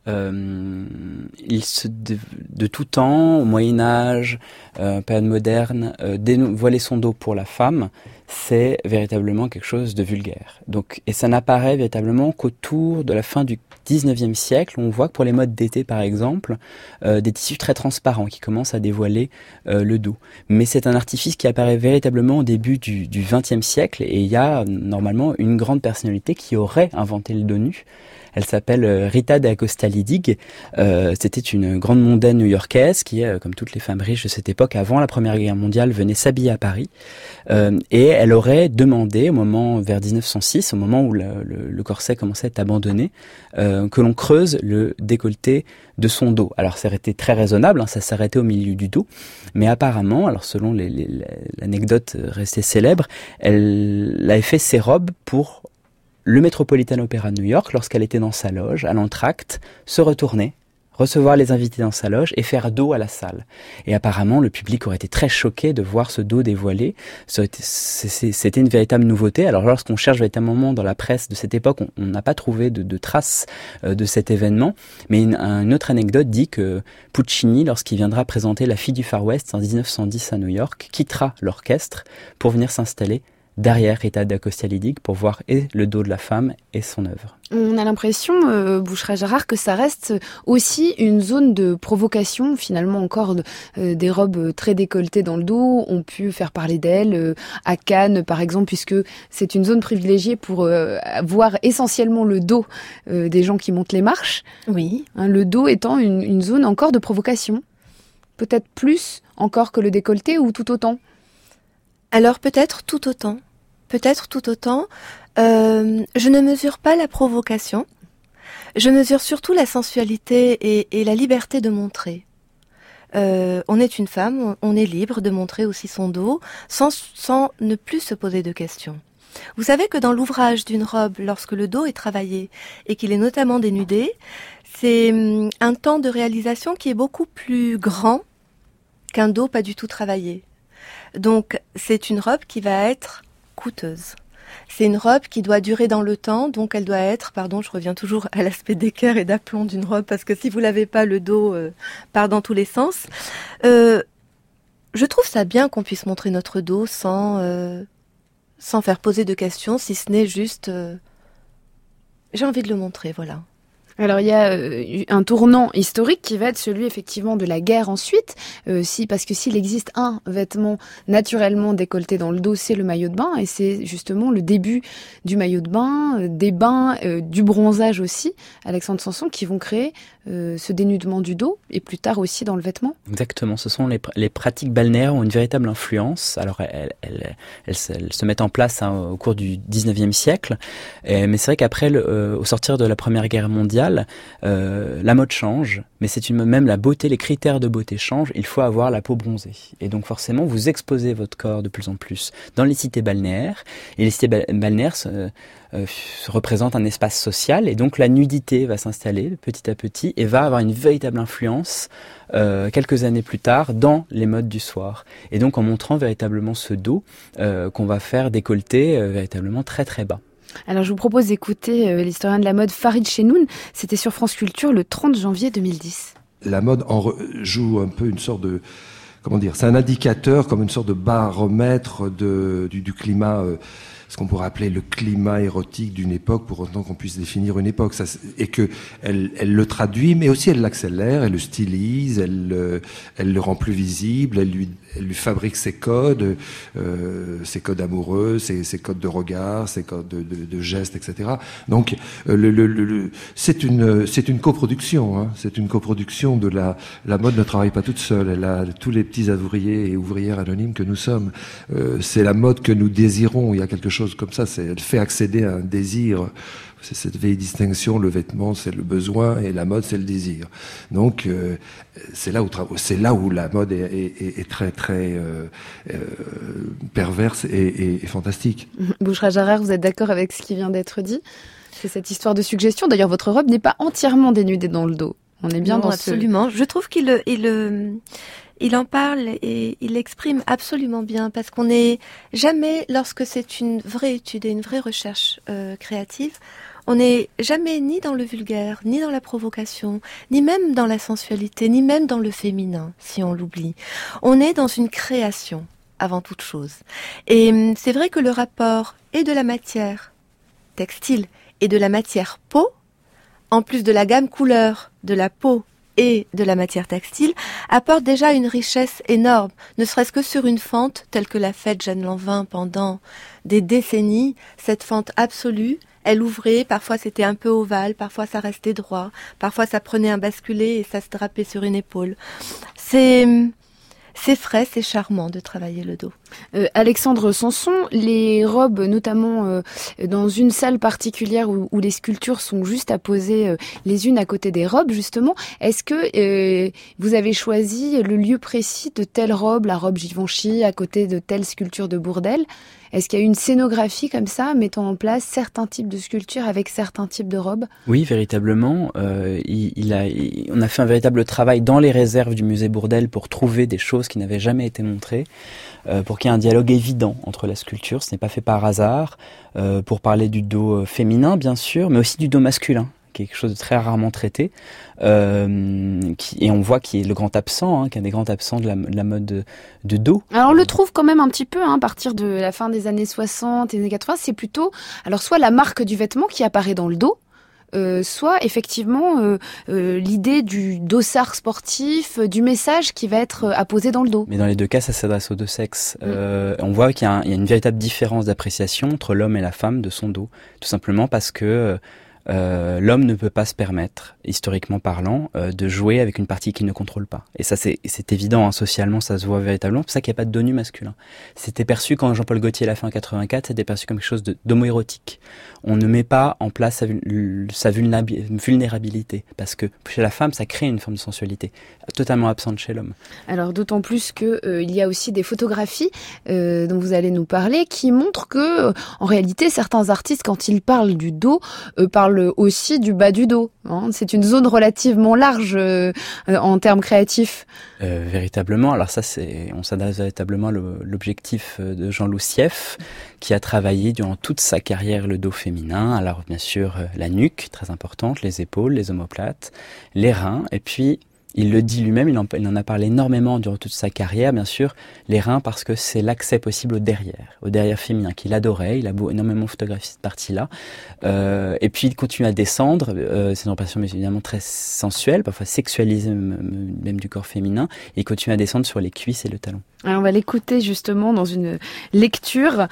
De tout temps, au Moyen-Âge, période moderne, dévoiler son dos pour la femme, c'est véritablement quelque chose de vulgaire. Donc, et ça n'apparaît véritablement qu'autour de la fin du 19e siècle. On voit que pour les modes d'été, par exemple, des tissus très transparents qui commencent à dévoiler le dos. Mais c'est un artifice qui apparaît véritablement au début du 20e siècle et il y a normalement une grande personnalité qui aurait inventé le dos nu. Elle s'appelle Rita d'Acosta Lidig. C'était une grande mondaine new-yorkaise qui, comme toutes les femmes riches de cette époque, avant la Première Guerre mondiale, venait s'habiller à Paris. Et elle aurait demandé, vers 1906, au moment où le corset commençait à être abandonné, que l'on creuse le décolleté de son dos. Alors ça aurait été très raisonnable, ça s'arrêtait au milieu du dos, mais apparemment, alors selon l'anecdote restée célèbre, elle avait fait ses robes pour le Metropolitan Opera de New York, lorsqu'elle était dans sa loge, à l'entracte, se retourner, recevoir les invités dans sa loge et faire dos à la salle. Et apparemment, le public aurait été très choqué de voir ce dos dévoilé. C'était une véritable nouveauté. Alors lorsqu'on cherche véritablement dans la presse de cette époque, on n'a pas trouvé de traces de cet événement. Mais une autre anecdote dit que Puccini, lorsqu'il viendra présenter La Fille du Far West en 1910 à New York, quittera l'orchestre pour venir s'installer derrière Rita d'Acosta Lidig pour voir et le dos de la femme et son œuvre. On a l'impression, Boucherat-Gérard, que ça reste aussi une zone de provocation, finalement encore des robes très décolletées dans le dos ont pu faire parler d'elles, à Cannes par exemple, puisque c'est une zone privilégiée pour voir essentiellement le dos des gens qui montent les marches. Oui. Le dos étant une zone encore de provocation, peut-être plus encore que le décolleté ou tout autant. Alors peut-être tout autant. Je ne mesure pas la provocation. Je mesure surtout la sensualité et la liberté de montrer. On est une femme, on est libre de montrer aussi son dos sans ne plus se poser de questions. Vous savez que dans l'ouvrage d'une robe, lorsque le dos est travaillé et qu'il est notamment dénudé, c'est un temps de réalisation qui est beaucoup plus grand qu'un dos pas du tout travaillé. Donc, c'est une robe qui va être coûteuse. C'est une robe qui doit durer dans le temps, donc elle doit être, je reviens toujours à l'aspect d'équerre et d'aplomb d'une robe, parce que si vous l'avez pas, le dos part dans tous les sens. Je trouve ça bien qu'on puisse montrer notre dos sans sans faire poser de questions, si ce n'est juste j'ai envie de le montrer, voilà. Alors il y a un tournant historique qui va être celui effectivement de la guerre ensuite, parce que s'il existe un vêtement naturellement décolleté dans le dos, c'est le maillot de bain, et c'est justement le début du maillot de bain, des bains, du bronzage aussi, Alexandre Sanson, qui vont créer ce dénudement du dos, et plus tard aussi dans le vêtement. Exactement, ce sont les pratiques balnéaires ont une véritable influence. Alors elles se mettent en place au cours du 19e siècle, mais c'est vrai qu'après, au sortir de la Première Guerre mondiale, la mode change, mais même la beauté, les critères de beauté changent. Il faut avoir la peau bronzée. Et donc forcément, vous exposez votre corps de plus en plus dans les cités balnéaires. Et les cités balnéaires représentent un espace social. Et donc la nudité va s'installer petit à petit et va avoir une véritable influence quelques années plus tard dans les modes du soir. Et donc en montrant véritablement ce dos qu'on va faire décolleter véritablement très très bas. Alors je vous propose d'écouter l'historien de la mode Farid Chenoun, c'était sur France Culture le 30 janvier 2010. La mode joue un peu une sorte de, c'est un indicateur, comme une sorte de baromètre du climat, ce qu'on pourrait appeler le climat érotique d'une époque, pour autant qu'on puisse définir une époque. Et que elle le traduit, mais aussi elle l'accélère, elle le stylise, elle le rend plus visible, elle lui fabrique ses codes amoureux, ses codes de regard, ses codes de gestes, etc. Donc c'est une coproduction, hein. C'est une coproduction de la mode ne travaille pas toute seule. Elle a tous les petits ouvriers et ouvrières anonymes que nous sommes. C'est la mode que nous désirons. Il y a quelque chose comme ça. Elle fait accéder à un désir. C'est cette vieille distinction, le vêtement c'est le besoin et la mode c'est le désir. Donc c'est là où la mode est très très perverse et fantastique. Bouchra Jarrar, vous êtes d'accord avec ce qui vient d'être dit? C'est cette histoire de suggestion. D'ailleurs, votre robe n'est pas entièrement dénudée dans le dos. On est bien non, dans absolument. Je trouve qu'il en parle et il l'exprime absolument bien, parce qu'on n'est jamais, lorsque c'est une vraie étude et une vraie recherche créative, on n'est jamais ni dans le vulgaire, ni dans la provocation, ni même dans la sensualité, ni même dans le féminin, si on l'oublie. On est dans une création, avant toute chose. Et c'est vrai que le rapport et de la matière textile et de la matière peau, en plus de la gamme couleur de la peau et de la matière textile, apporte déjà une richesse énorme, ne serait-ce que sur une fente telle que l'a faite Jeanne Lanvin pendant des décennies, cette fente absolue. Elle ouvrait, parfois c'était un peu ovale, parfois ça restait droit, parfois ça prenait un basculé et ça se drapait sur une épaule. C'est frais, c'est charmant de travailler le dos. Alexandre Sanson, les robes, notamment dans une salle particulière où les sculptures sont juste à poser les unes à côté des robes, justement, est-ce que vous avez choisi le lieu précis de telle robe, la robe Givenchy, à côté de telle sculpture de Bourdelle? Est-ce qu'il y a une scénographie comme ça, mettant en place certains types de sculptures avec certains types de robes? Oui, véritablement. On a fait un véritable travail dans les réserves du musée Bourdelle pour trouver des choses qui n'avaient jamais été montrées, pour qu'il y ait un dialogue évident entre la sculpture. Ce n'est pas fait par hasard, pour parler du dos féminin, bien sûr, mais aussi du dos masculin, quelque chose de très rarement traité, et on voit qu'il est le grand absent, qu'il y a des grands absents de la mode de dos. Alors on le trouve quand même un petit peu, à partir de la fin des années 60 et des années 80, c'est plutôt, alors soit la marque du vêtement qui apparaît dans le dos, soit effectivement l'idée du dossard sportif, du message qui va être apposé dans le dos. Mais dans les deux cas, ça s'adresse aux deux sexes. On voit qu'il y a une véritable différence d'appréciation entre l'homme et la femme de son dos, tout simplement parce que l'homme ne peut pas se permettre, historiquement parlant, de jouer avec une partie qu'il ne contrôle pas. Et ça, c'est évident, socialement, ça se voit véritablement. C'est pour ça qu'il n'y a pas de dos nu masculin. C'était perçu, quand Jean-Paul Gaultier l'a fait en 84, c'était perçu comme quelque chose d'homo-érotique. On ne met pas en place sa vulnérabilité, parce que chez la femme, ça crée une forme de sensualité, totalement absente chez l'homme. Alors d'autant plus que il y a aussi des photographies dont vous allez nous parler, qui montrent que, en réalité, certains artistes, quand ils parlent du dos, parlent aussi du bas du dos. C'est une zone relativement large en termes créatifs. Véritablement. Alors ça, on s'adresse véritablement à l'objectif de Jean-Loup Sieff, qui a travaillé durant toute sa carrière le dos féminin. Alors bien sûr, la nuque, très importante, les épaules, les omoplates, les reins, et puis Il le dit lui-même, il en a parlé énormément durant toute sa carrière, bien sûr, les reins parce que c'est l'accès possible au derrière féminin qu'il adorait, il a énormément photographié cette partie-là, et puis il continue à descendre, c'est une représentation évidemment très sensuelle, parfois sexualisée même du corps féminin, et il continue à descendre sur les cuisses et le talon. Alors on va l'écouter justement dans une lecture,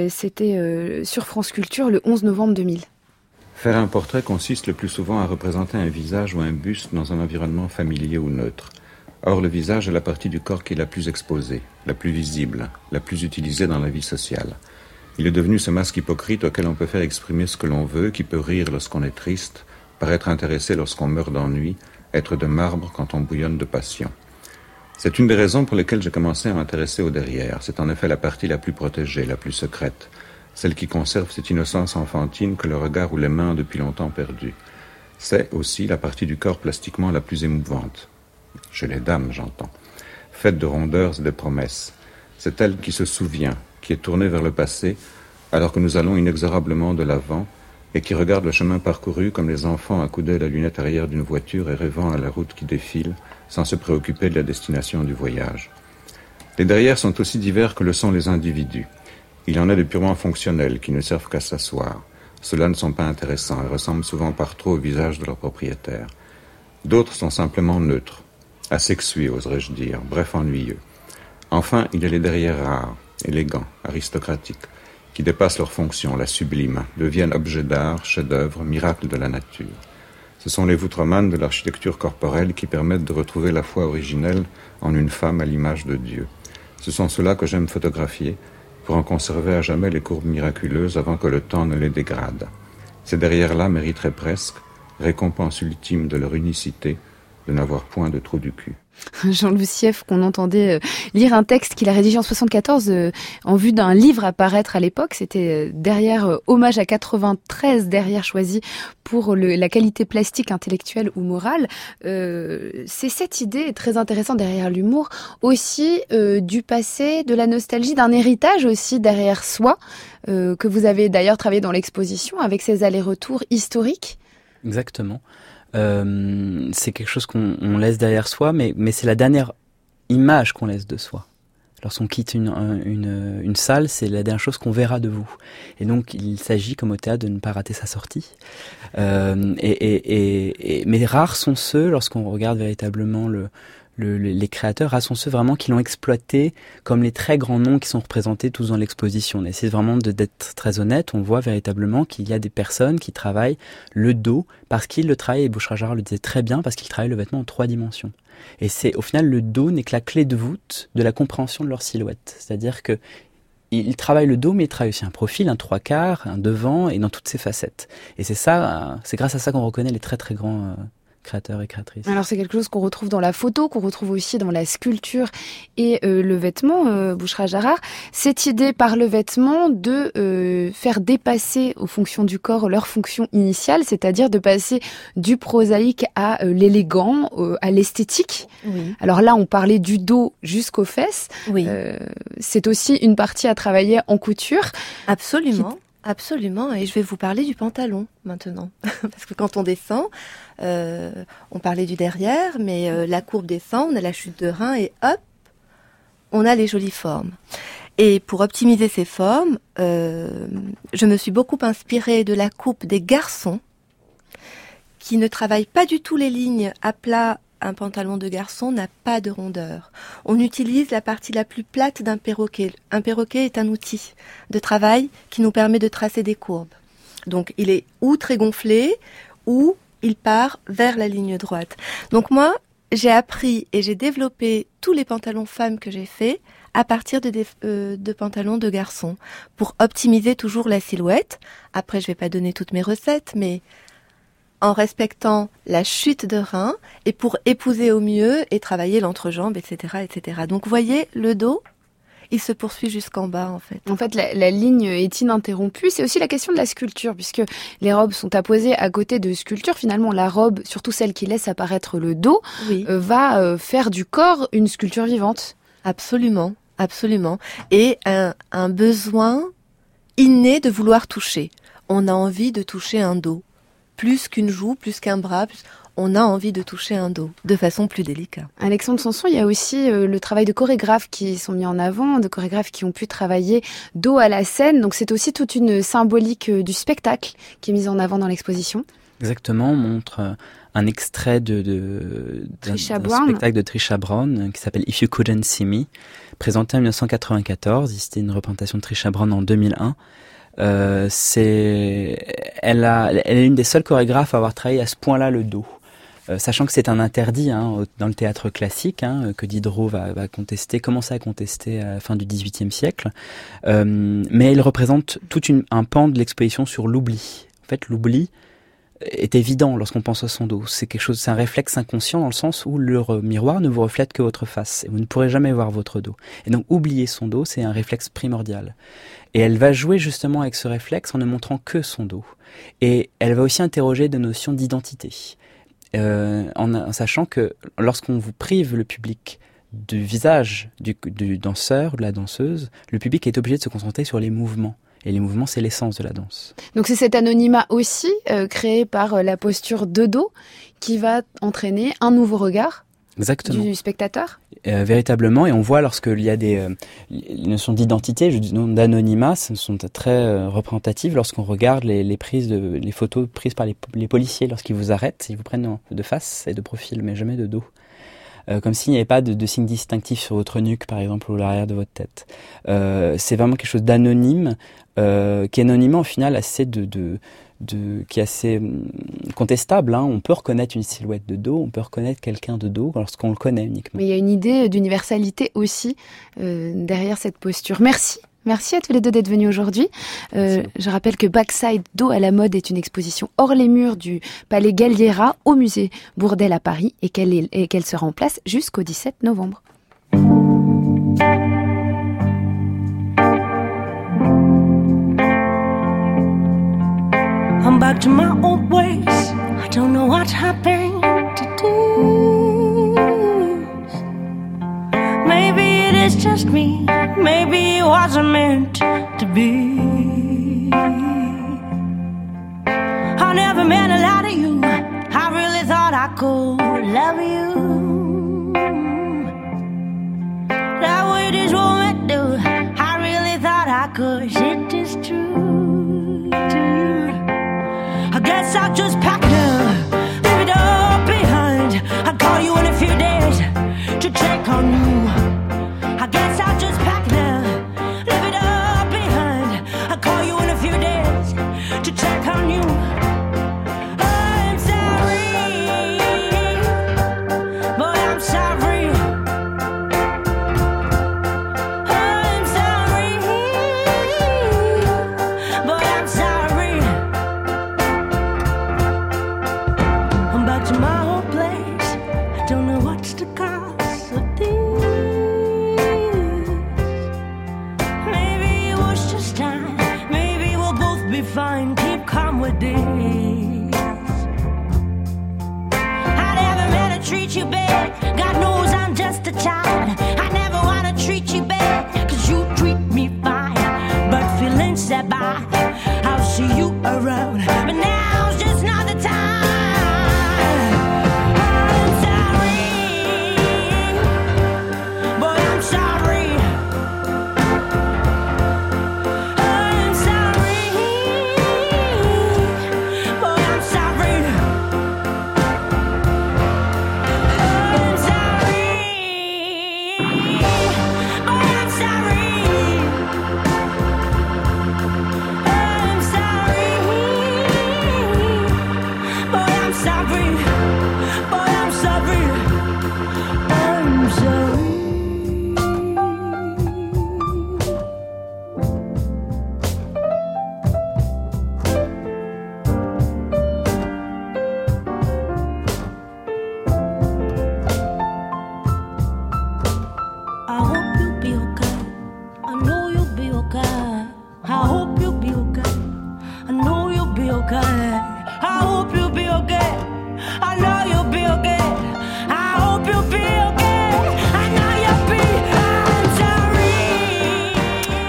c'était sur France Culture le 11 novembre 2000. Faire un portrait consiste le plus souvent à représenter un visage ou un buste dans un environnement familier ou neutre. Or, le visage est la partie du corps qui est la plus exposée, la plus visible, la plus utilisée dans la vie sociale. Il est devenu ce masque hypocrite auquel on peut faire exprimer ce que l'on veut, qui peut rire lorsqu'on est triste, paraître intéressé lorsqu'on meurt d'ennui, être de marbre quand on bouillonne de passion. C'est une des raisons pour lesquelles j'ai commencé à m'intéresser au derrière. C'est en effet la partie la plus protégée, la plus secrète. Celle qui conserve cette innocence enfantine que le regard ou les mains ont depuis longtemps perdue. C'est aussi la partie du corps plastiquement la plus émouvante. Chez les dames, j'entends. Faite de rondeurs et de promesses. C'est elle qui se souvient, qui est tournée vers le passé, alors que nous allons inexorablement de l'avant, et qui regarde le chemin parcouru comme les enfants accoudés à la lunette arrière d'une voiture et rêvant à la route qui défile, sans se préoccuper de la destination du voyage. Les derrières sont aussi divers que le sont les individus. Il y en a de purement fonctionnels qui ne servent qu'à s'asseoir. Ceux-là ne sont pas intéressants et ressemblent souvent par trop au visage de leur propriétaire. D'autres sont simplement neutres, asexués, oserais-je dire, bref ennuyeux. Enfin, il y a les derrières rares, élégants, aristocratiques, qui dépassent leur fonction, la subliment, deviennent objets d'art, chefs-d'œuvre, miracles de la nature. Ce sont les Woutermann de l'architecture corporelle qui permettent de retrouver la foi originelle en une femme à l'image de Dieu. Ce sont ceux-là que j'aime photographier, pour en conserver à jamais les courbes miraculeuses avant que le temps ne les dégrade. Ces derrières-là mériteraient presque, récompense ultime de leur unicité, de n'avoir point de trou du cul. Jean-Louis Sieff, qu'on entendait lire un texte qu'il a rédigé en 74 en vue d'un livre à paraître à l'époque. C'était derrière hommage à 93, derrière choisi pour la qualité plastique, intellectuelle ou morale. C'est cette idée très intéressante derrière l'humour, aussi du passé, de la nostalgie, d'un héritage aussi derrière soi, que vous avez d'ailleurs travaillé dans l'exposition avec ces allers-retours historiques. Exactement. C'est quelque chose qu'on laisse derrière soi, mais c'est la dernière image qu'on laisse de soi. Lorsqu'on quitte une salle, c'est la dernière chose qu'on verra de vous. Et donc, il s'agit, comme au théâtre, de ne pas rater sa sortie. Mais rares sont ceux, lorsqu'on regarde véritablement les créateurs, rares sont ceux vraiment qui l'ont exploité comme les très grands noms qui sont représentés tous dans l'exposition. On essaie vraiment d'être très honnête. On voit véritablement qu'il y a des personnes qui travaillent le dos parce qu'ils le travaillent, et Bouchra-Jarrat le disait très bien, parce qu'ils travaillent le vêtement en 3 dimensions. Et c'est, au final, le dos n'est que la clé de voûte de la compréhension de leur silhouette. C'est-à-dire que ils travaillent le dos, mais ils travaillent aussi un profil, un 3/4, un devant, et dans toutes ses facettes. Et c'est grâce à ça qu'on reconnaît les très très grands créateurs et créatrices. Alors c'est quelque chose qu'on retrouve dans la photo, qu'on retrouve aussi dans la sculpture et le vêtement, Bouchra-Jarrat. Cette idée par le vêtement de faire dépasser aux fonctions du corps leur fonction initiale, c'est-à-dire de passer du prosaïque à l'élégant, à l'esthétique. Oui. Alors là, on parlait du dos jusqu'aux fesses. Oui. C'est aussi une partie à travailler en couture. Absolument. Absolument, et je vais vous parler du pantalon maintenant. Parce que quand on descend, on parlait du derrière, mais la courbe descend, on a la chute de rein et hop, on a les jolies formes. Et pour optimiser ces formes, je me suis beaucoup inspirée de la coupe des garçons qui ne travaillent pas du tout les lignes à plat. Un pantalon de garçon n'a pas de rondeur. On utilise la partie la plus plate d'un perroquet. Un perroquet est un outil de travail qui nous permet de tracer des courbes. Donc il est ou très gonflé, ou il part vers la ligne droite. Donc moi, j'ai appris et j'ai développé tous les pantalons femmes que j'ai faits à partir de pantalons de garçons pour optimiser toujours la silhouette. Après, je vais pas donner toutes mes recettes, mais en respectant la chute de rein et pour épouser au mieux et travailler l'entrejambe, etc., etc. Donc, vous voyez, le dos, il se poursuit jusqu'en bas, en fait. En fait, la ligne est ininterrompue. C'est aussi la question de la sculpture, puisque les robes sont apposées à côté de sculptures. Finalement, la robe, surtout celle qui laisse apparaître le dos, oui, va faire du corps une sculpture vivante. Absolument, absolument. Et un besoin inné de vouloir toucher. On a envie de toucher un dos. Plus qu'une joue, plus qu'un bras. on a envie de toucher un dos de façon plus délicate. Alexandre Sanson, il y a aussi le travail de chorégraphes qui sont mis en avant, de chorégraphes qui ont pu travailler dos à la scène. Donc c'est aussi toute une symbolique du spectacle qui est mise en avant dans l'exposition. Exactement, on montre un extrait d'un spectacle de Trisha Brown qui s'appelle If You Couldn't See Me, présenté en 1994. C'était une représentation de Trisha Brown en 2001. Elle est une des seules chorégraphes à avoir travaillé à ce point-là le dos. Sachant que c'est un interdit dans le théâtre classique, que Diderot va contester, commencer à contester à la fin du XVIIIe siècle. Mais il représente tout un pan de l'exposition sur l'oubli. En fait, l'oubli est évident lorsqu'on pense à son dos. C'est un réflexe inconscient dans le sens où le miroir ne vous reflète que votre face et vous ne pourrez jamais voir votre dos. Et donc oublier son dos, c'est un réflexe primordial. Et elle va jouer justement avec ce réflexe en ne montrant que son dos. Et elle va aussi interroger de notions d'identité, en sachant que lorsqu'on vous prive le public du visage du danseur, de la danseuse, le public est obligé de se concentrer sur les mouvements. Et les mouvements, c'est l'essence de la danse. Donc c'est cet anonymat aussi, créé par la posture de dos, qui va entraîner un nouveau regard. Exactement. Du spectateur. Véritablement, et on voit lorsqu'il y a les notions d'identité, d'anonymat, ce sont très représentatives lorsqu'on regarde les photos prises par les policiers lorsqu'ils vous arrêtent, ils vous prennent de face et de profil, mais jamais de dos. Comme s'il n'y avait pas de signe distinctif sur votre nuque, par exemple, ou l'arrière de votre tête. C'est vraiment quelque chose d'anonyme, qui est anonymement, au final, assez qui est assez contestable. On peut reconnaître une silhouette de dos, on peut reconnaître quelqu'un de dos lorsqu'on le connaît uniquement. Mais il y a une idée d'universalité aussi derrière cette posture. Merci à tous les deux d'être venus aujourd'hui. Je rappelle que Backside dos à la mode est une exposition hors les murs du Palais Galliera au musée Bourdelle à Paris et qu'elle sera en place jusqu'au 17 novembre. I'm back to my old ways. I don't know what happened to do. Maybe it is just me. Maybe it wasn't meant to be. I never meant a lot of you. I really thought I could love you. That way this woman do. I really thought I could. It is true. I guess I'll just pack it up, leave it up behind. I'll call you in a few days to check on you. I guess I'll just pack it up, leave it up behind. I'll call you in a few days to check on you. I'm sorry, but I'm sorry. I'm sorry, but I'm sorry. I'm back to my old place. I don't know what's the cause of this. Maybe it was just time. Maybe we'll both be fine. Keep calm with this. I never meant to treat you bad. God knows I'm just a child. I never wanna treat you bad, 'cause you treat me fine. But feelings that by, I'll see you around. But now's just not the time.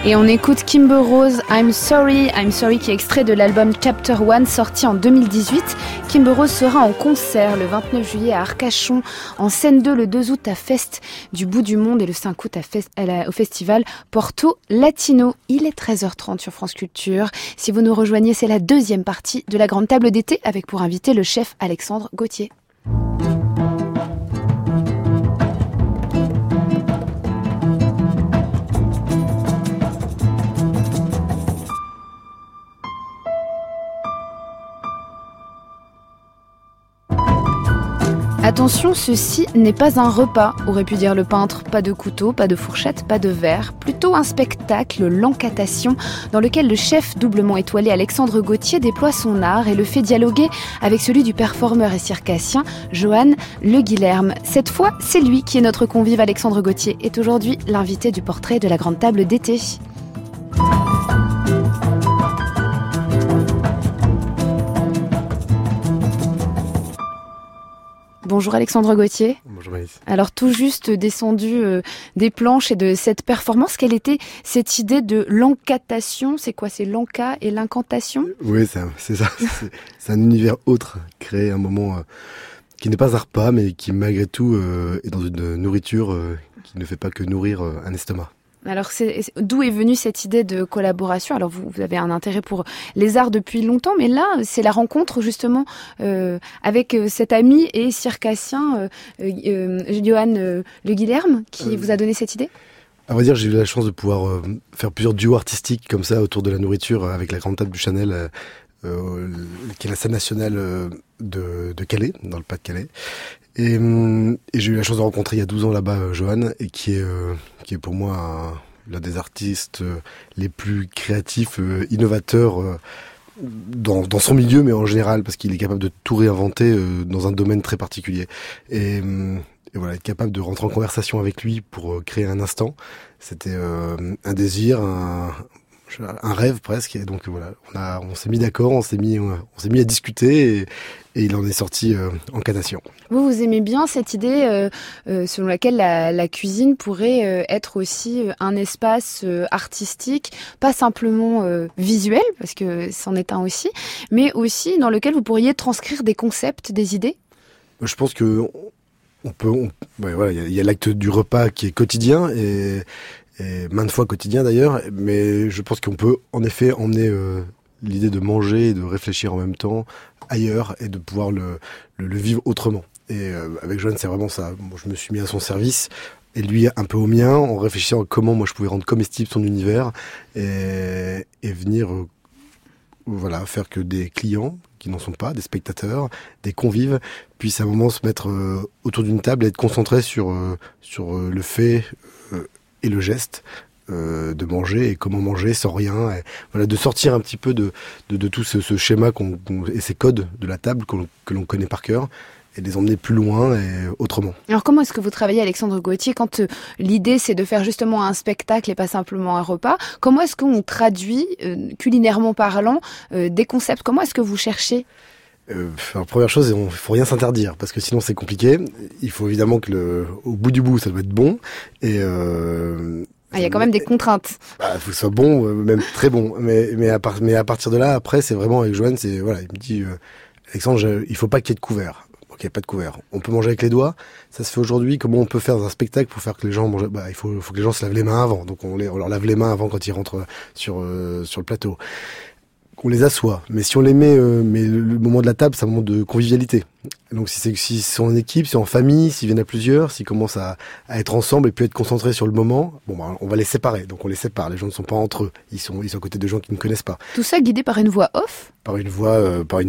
Et on écoute Kimber Rose, I'm Sorry qui est extrait de l'album Chapter 1 sorti en 2018. Kimber Rose sera en concert le 29 juillet à Arcachon, en scène 2 le 2 août à Fest du bout du monde et le 5 août au festival Porto Latino. Il est 13h30 sur France Culture. Si vous nous rejoignez, c'est la deuxième partie de la grande table d'été avec pour invité le chef Alexandre Gauthier. Attention, ceci n'est pas un repas, aurait pu dire le peintre. Pas de couteau, pas de fourchette, pas de verre. Plutôt un spectacle, l'Encatation, dans lequel le chef doublement étoilé Alexandre Gauthier déploie son art et le fait dialoguer avec celui du performeur et circassien Johan Le Guilherme. Cette fois, c'est lui qui est notre convive. Alexandre Gauthier est aujourd'hui l'invité du portrait de la grande table d'été. Bonjour Alexandre Gauthier. Bonjour Maïs. Alors tout juste descendu des planches et de cette performance, quelle était cette idée de l'encatation ? C'est quoi ? C'est l'enca et l'incantation ? Oui, c'est ça. C'est un univers autre, créé à un moment qui n'est pas un repas, mais qui malgré tout est dans une nourriture qui ne fait pas que nourrir un estomac. Alors, d'où est venue cette idée de collaboration ? Alors, vous avez un intérêt pour les arts depuis longtemps, mais là, c'est la rencontre justement avec cet ami et circassien Johan Le Guilherme qui vous a donné cette idée ? À vrai dire, j'ai eu la chance de pouvoir faire plusieurs duos artistiques comme ça autour de la nourriture avec la grande table du Chanel, qui est la scène nationale de Calais, dans le Pas-de-Calais. Et j'ai eu la chance de rencontrer il y a 12 ans là-bas Johan, et qui est pour moi l'un des artistes les plus créatifs, innovateurs dans son milieu, mais en général, parce qu'il est capable de tout réinventer dans un domaine très particulier. Et voilà, être capable de rentrer en conversation avec lui pour créer un instant, c'était un désir, un rêve presque. Et donc voilà, on s'est mis d'accord, on s'est mis à discuter, et il en est sorti Encatation. Vous aimez bien cette idée selon laquelle la cuisine pourrait être aussi un espace artistique, pas simplement visuel, parce que c'en est un aussi, mais aussi dans lequel vous pourriez transcrire des concepts, des idées ? Je pense que voilà, il y a l'acte du repas qui est quotidien et maintes fois quotidien d'ailleurs, mais je pense qu'on peut en effet emmener l'idée de manger et de réfléchir en même temps ailleurs et de pouvoir le vivre autrement. Et avec Johan, c'est vraiment ça. Moi, je me suis mis à son service et lui un peu au mien, en réfléchissant à comment moi je pouvais rendre comestible son univers et venir voilà, faire que des clients qui n'en sont pas, des spectateurs, des convives, puissent à un moment se mettre autour d'une table et être concentrés sur le fait et le geste de manger et comment manger sans rien, et voilà, de sortir un petit peu de tout ce schéma et ces codes de la table que l'on connaît par cœur, et les emmener plus loin et autrement. Alors comment est-ce que vous travaillez, Alexandre Gauthier, quand l'idée c'est de faire justement un spectacle et pas simplement un repas ? Comment est-ce qu'on traduit, culinairement parlant, des concepts ? Comment est-ce que vous cherchez ? Alors, première chose, il faut rien s'interdire, parce que sinon c'est compliqué. Il faut évidemment que au bout du bout, ça doit être bon. Et il y a quand même des contraintes. Il faut que ce soit bon, même très bon. Mais à partir de là, après, c'est vraiment avec Johan, il me dit, Alexandre, il faut pas qu'il y ait de couvert. Ok, pas de couvert. On peut manger avec les doigts. Ça se fait aujourd'hui. Comment on peut faire dans un spectacle pour faire que les gens mangent ? Il faut que les gens se lavent les mains avant. Donc on leur lave les mains avant quand ils rentrent sur le plateau. On les assoit, mais si on les met, mais le moment de la table, c'est un moment de convivialité. Donc si c'est en équipe, si c'est en famille, s'ils viennent à plusieurs, s'ils commencent à être ensemble et puis être concentrés sur le moment, on va les séparer. Donc on les sépare. Les gens ne sont pas entre eux. Ils sont à côté de gens qui ne connaissent pas. Tout ça guidé par une voix off ? Par une voix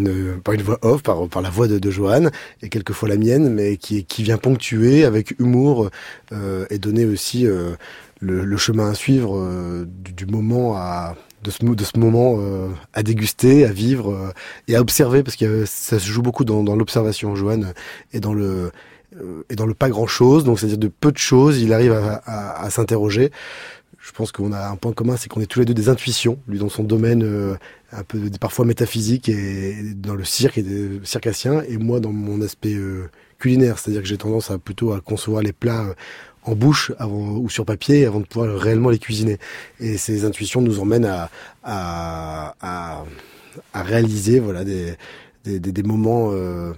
off, par la voix de Johan, et quelquefois la mienne, mais qui vient ponctuer avec humour et donner aussi le chemin à suivre du moment de ce moment à déguster, à vivre et à observer, parce que ça se joue beaucoup dans l'observation. Johan est dans le pas grand chose, donc c'est-à-dire de peu de choses, il arrive à s'interroger. Je pense qu'on a un point commun, c'est qu'on est tous les deux des intuitions, lui dans son domaine un peu parfois métaphysique et dans le cirque et des circassiens, et moi dans mon aspect culinaire, c'est-à-dire que j'ai tendance plutôt à concevoir les plats en bouche ou sur papier avant de pouvoir réellement les cuisiner. Et ces intuitions nous emmènent à réaliser voilà des moments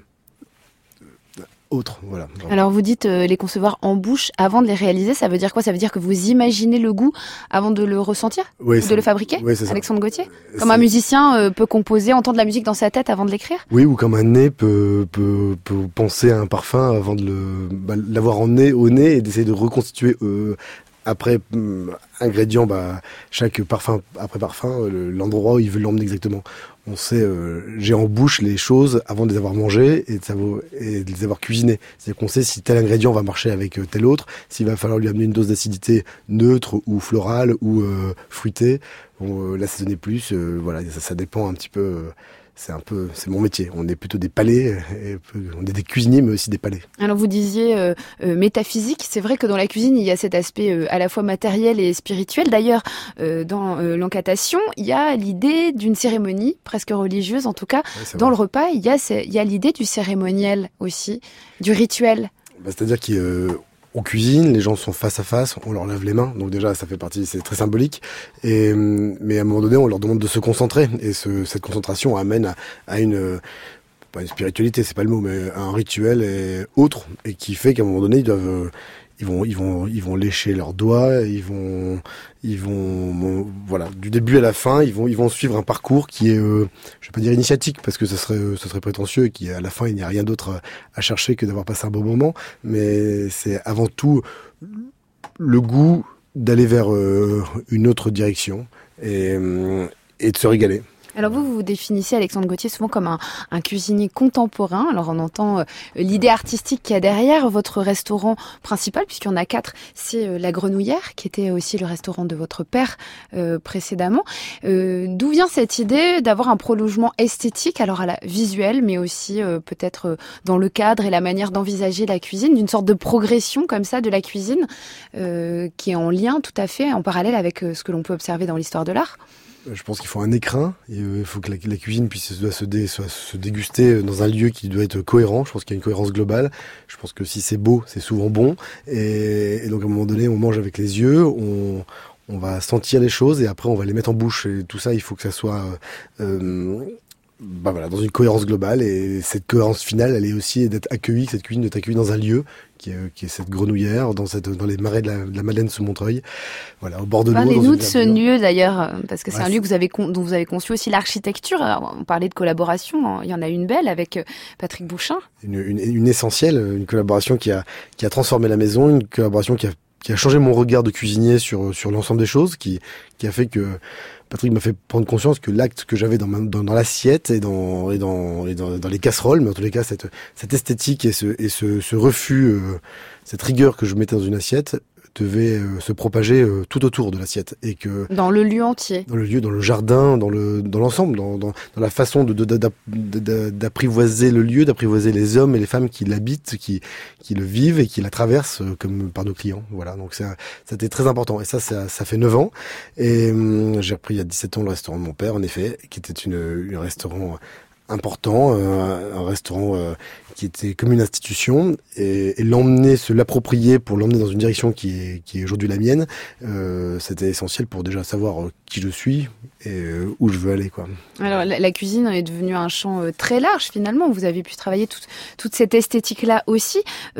autres. Voilà. Alors vous dites les concevoir en bouche avant de les réaliser, ça veut dire quoi? Ça veut dire que vous imaginez le goût avant de le ressentir, ou de le fabriquer? Oui, c'est ça. Alexandre Gauthier, comme un musicien peut composer, entendre la musique dans sa tête avant de l'écrire? Oui, ou comme un nez peut penser à un parfum avant de l'avoir au nez et d'essayer de reconstituer après ingrédient, chaque parfum après parfum, l'endroit où il veut l'emmener exactement. On sait, j'ai en bouche les choses avant de les avoir mangées et de les avoir cuisinées. C'est-à-dire qu'on sait si tel ingrédient va marcher avec tel autre, s'il va falloir lui amener une dose d'acidité neutre ou florale ou fruitée, l'assaisonner plus. Voilà, ça dépend un petit peu. C'est mon métier. On est plutôt des palais, on est des cuisiniers, mais aussi des palais. Alors vous disiez métaphysique, c'est vrai que dans la cuisine, il y a cet aspect à la fois matériel et spirituel. D'ailleurs, dans l'encatation, il y a l'idée d'une cérémonie, presque religieuse en tout cas. Ouais, dans le repas, il y a l'idée du cérémoniel aussi, du rituel. C'est-à-dire qu'on cuisine, les gens sont face à face, on leur lave les mains, donc déjà ça fait partie, c'est très symbolique. Mais à un moment donné, on leur demande de se concentrer, et cette concentration amène à pas une spiritualité, c'est pas le mot, mais un rituel autre, et qui fait qu'à un moment donné, ils vont lécher leurs doigts, ils vont voilà, du début à la fin, ils vont suivre un parcours qui est, je vais pas dire initiatique parce que ce serait prétentieux, et qu'à la fin il n'y a rien d'autre à chercher que d'avoir passé un bon moment, mais c'est avant tout le goût d'aller vers une autre direction et de se régaler. Alors vous définissez, Alexandre Gauthier, souvent comme un cuisinier contemporain. Alors on entend l'idée artistique qu'il y a derrière votre restaurant principal, puisqu'il y en a 4, c'est La Grenouillère, qui était aussi le restaurant de votre père précédemment. D'où vient cette idée d'avoir un prolongement esthétique, alors à la visuelle, mais aussi peut-être dans le cadre et la manière d'envisager la cuisine, d'une sorte de progression comme ça de la cuisine, qui est en lien tout à fait, en parallèle avec ce que l'on peut observer dans l'histoire de l'art? Je pense qu'il faut un écrin, il faut que la cuisine puisse se déguster dans un lieu qui doit être cohérent. Je pense qu'il y a une cohérence globale. Je pense que si c'est beau, c'est souvent bon. Et donc à un moment donné, on mange avec les yeux, on va sentir les choses et après on va les mettre en bouche. Et tout ça, il faut que ça soit dans une cohérence globale. Et cette cohérence finale, elle est aussi d'être accueillie, que cette cuisine doit être accueillie dans un lieu qui est cette Grenouillère, dans les marais de la Madeleine sous Montreuil, voilà, au bord de l'eau. Parlez-nous de ce lieu d'ailleurs, parce que c'est un lieu dont vous avez conçu aussi l'architecture. On parlait de collaboration, il y en a une belle avec Patrick Bouchin. Une essentielle, une collaboration qui a transformé la maison, une collaboration qui a changé mon regard de cuisinier sur l'ensemble des choses, qui a fait que Patrick m'a fait prendre conscience que l'acte que j'avais dans l'assiette et dans les casseroles, mais en tous les cas cette esthétique et ce refus, cette rigueur que je mettais dans une assiette devait se propager tout autour de l'assiette, et que dans le lieu entier, dans le jardin, dans l'ensemble, dans la façon d'apprivoiser le lieu, d'apprivoiser les hommes et les femmes qui l'habitent, qui le vivent et qui la traversent comme par nos clients. Voilà, donc c'était très important, et ça fait 9 ans, et j'ai repris il y a 17 ans le restaurant de mon père, en effet, qui était un restaurant important, un restaurant qui était comme une institution, et l'approprier pour l'emmener dans une direction qui est aujourd'hui la mienne, c'était essentiel pour déjà savoir qui je suis et où je veux aller, quoi. Alors la cuisine est devenue un champ très large finalement, vous avez pu travailler toute cette esthétique-là aussi.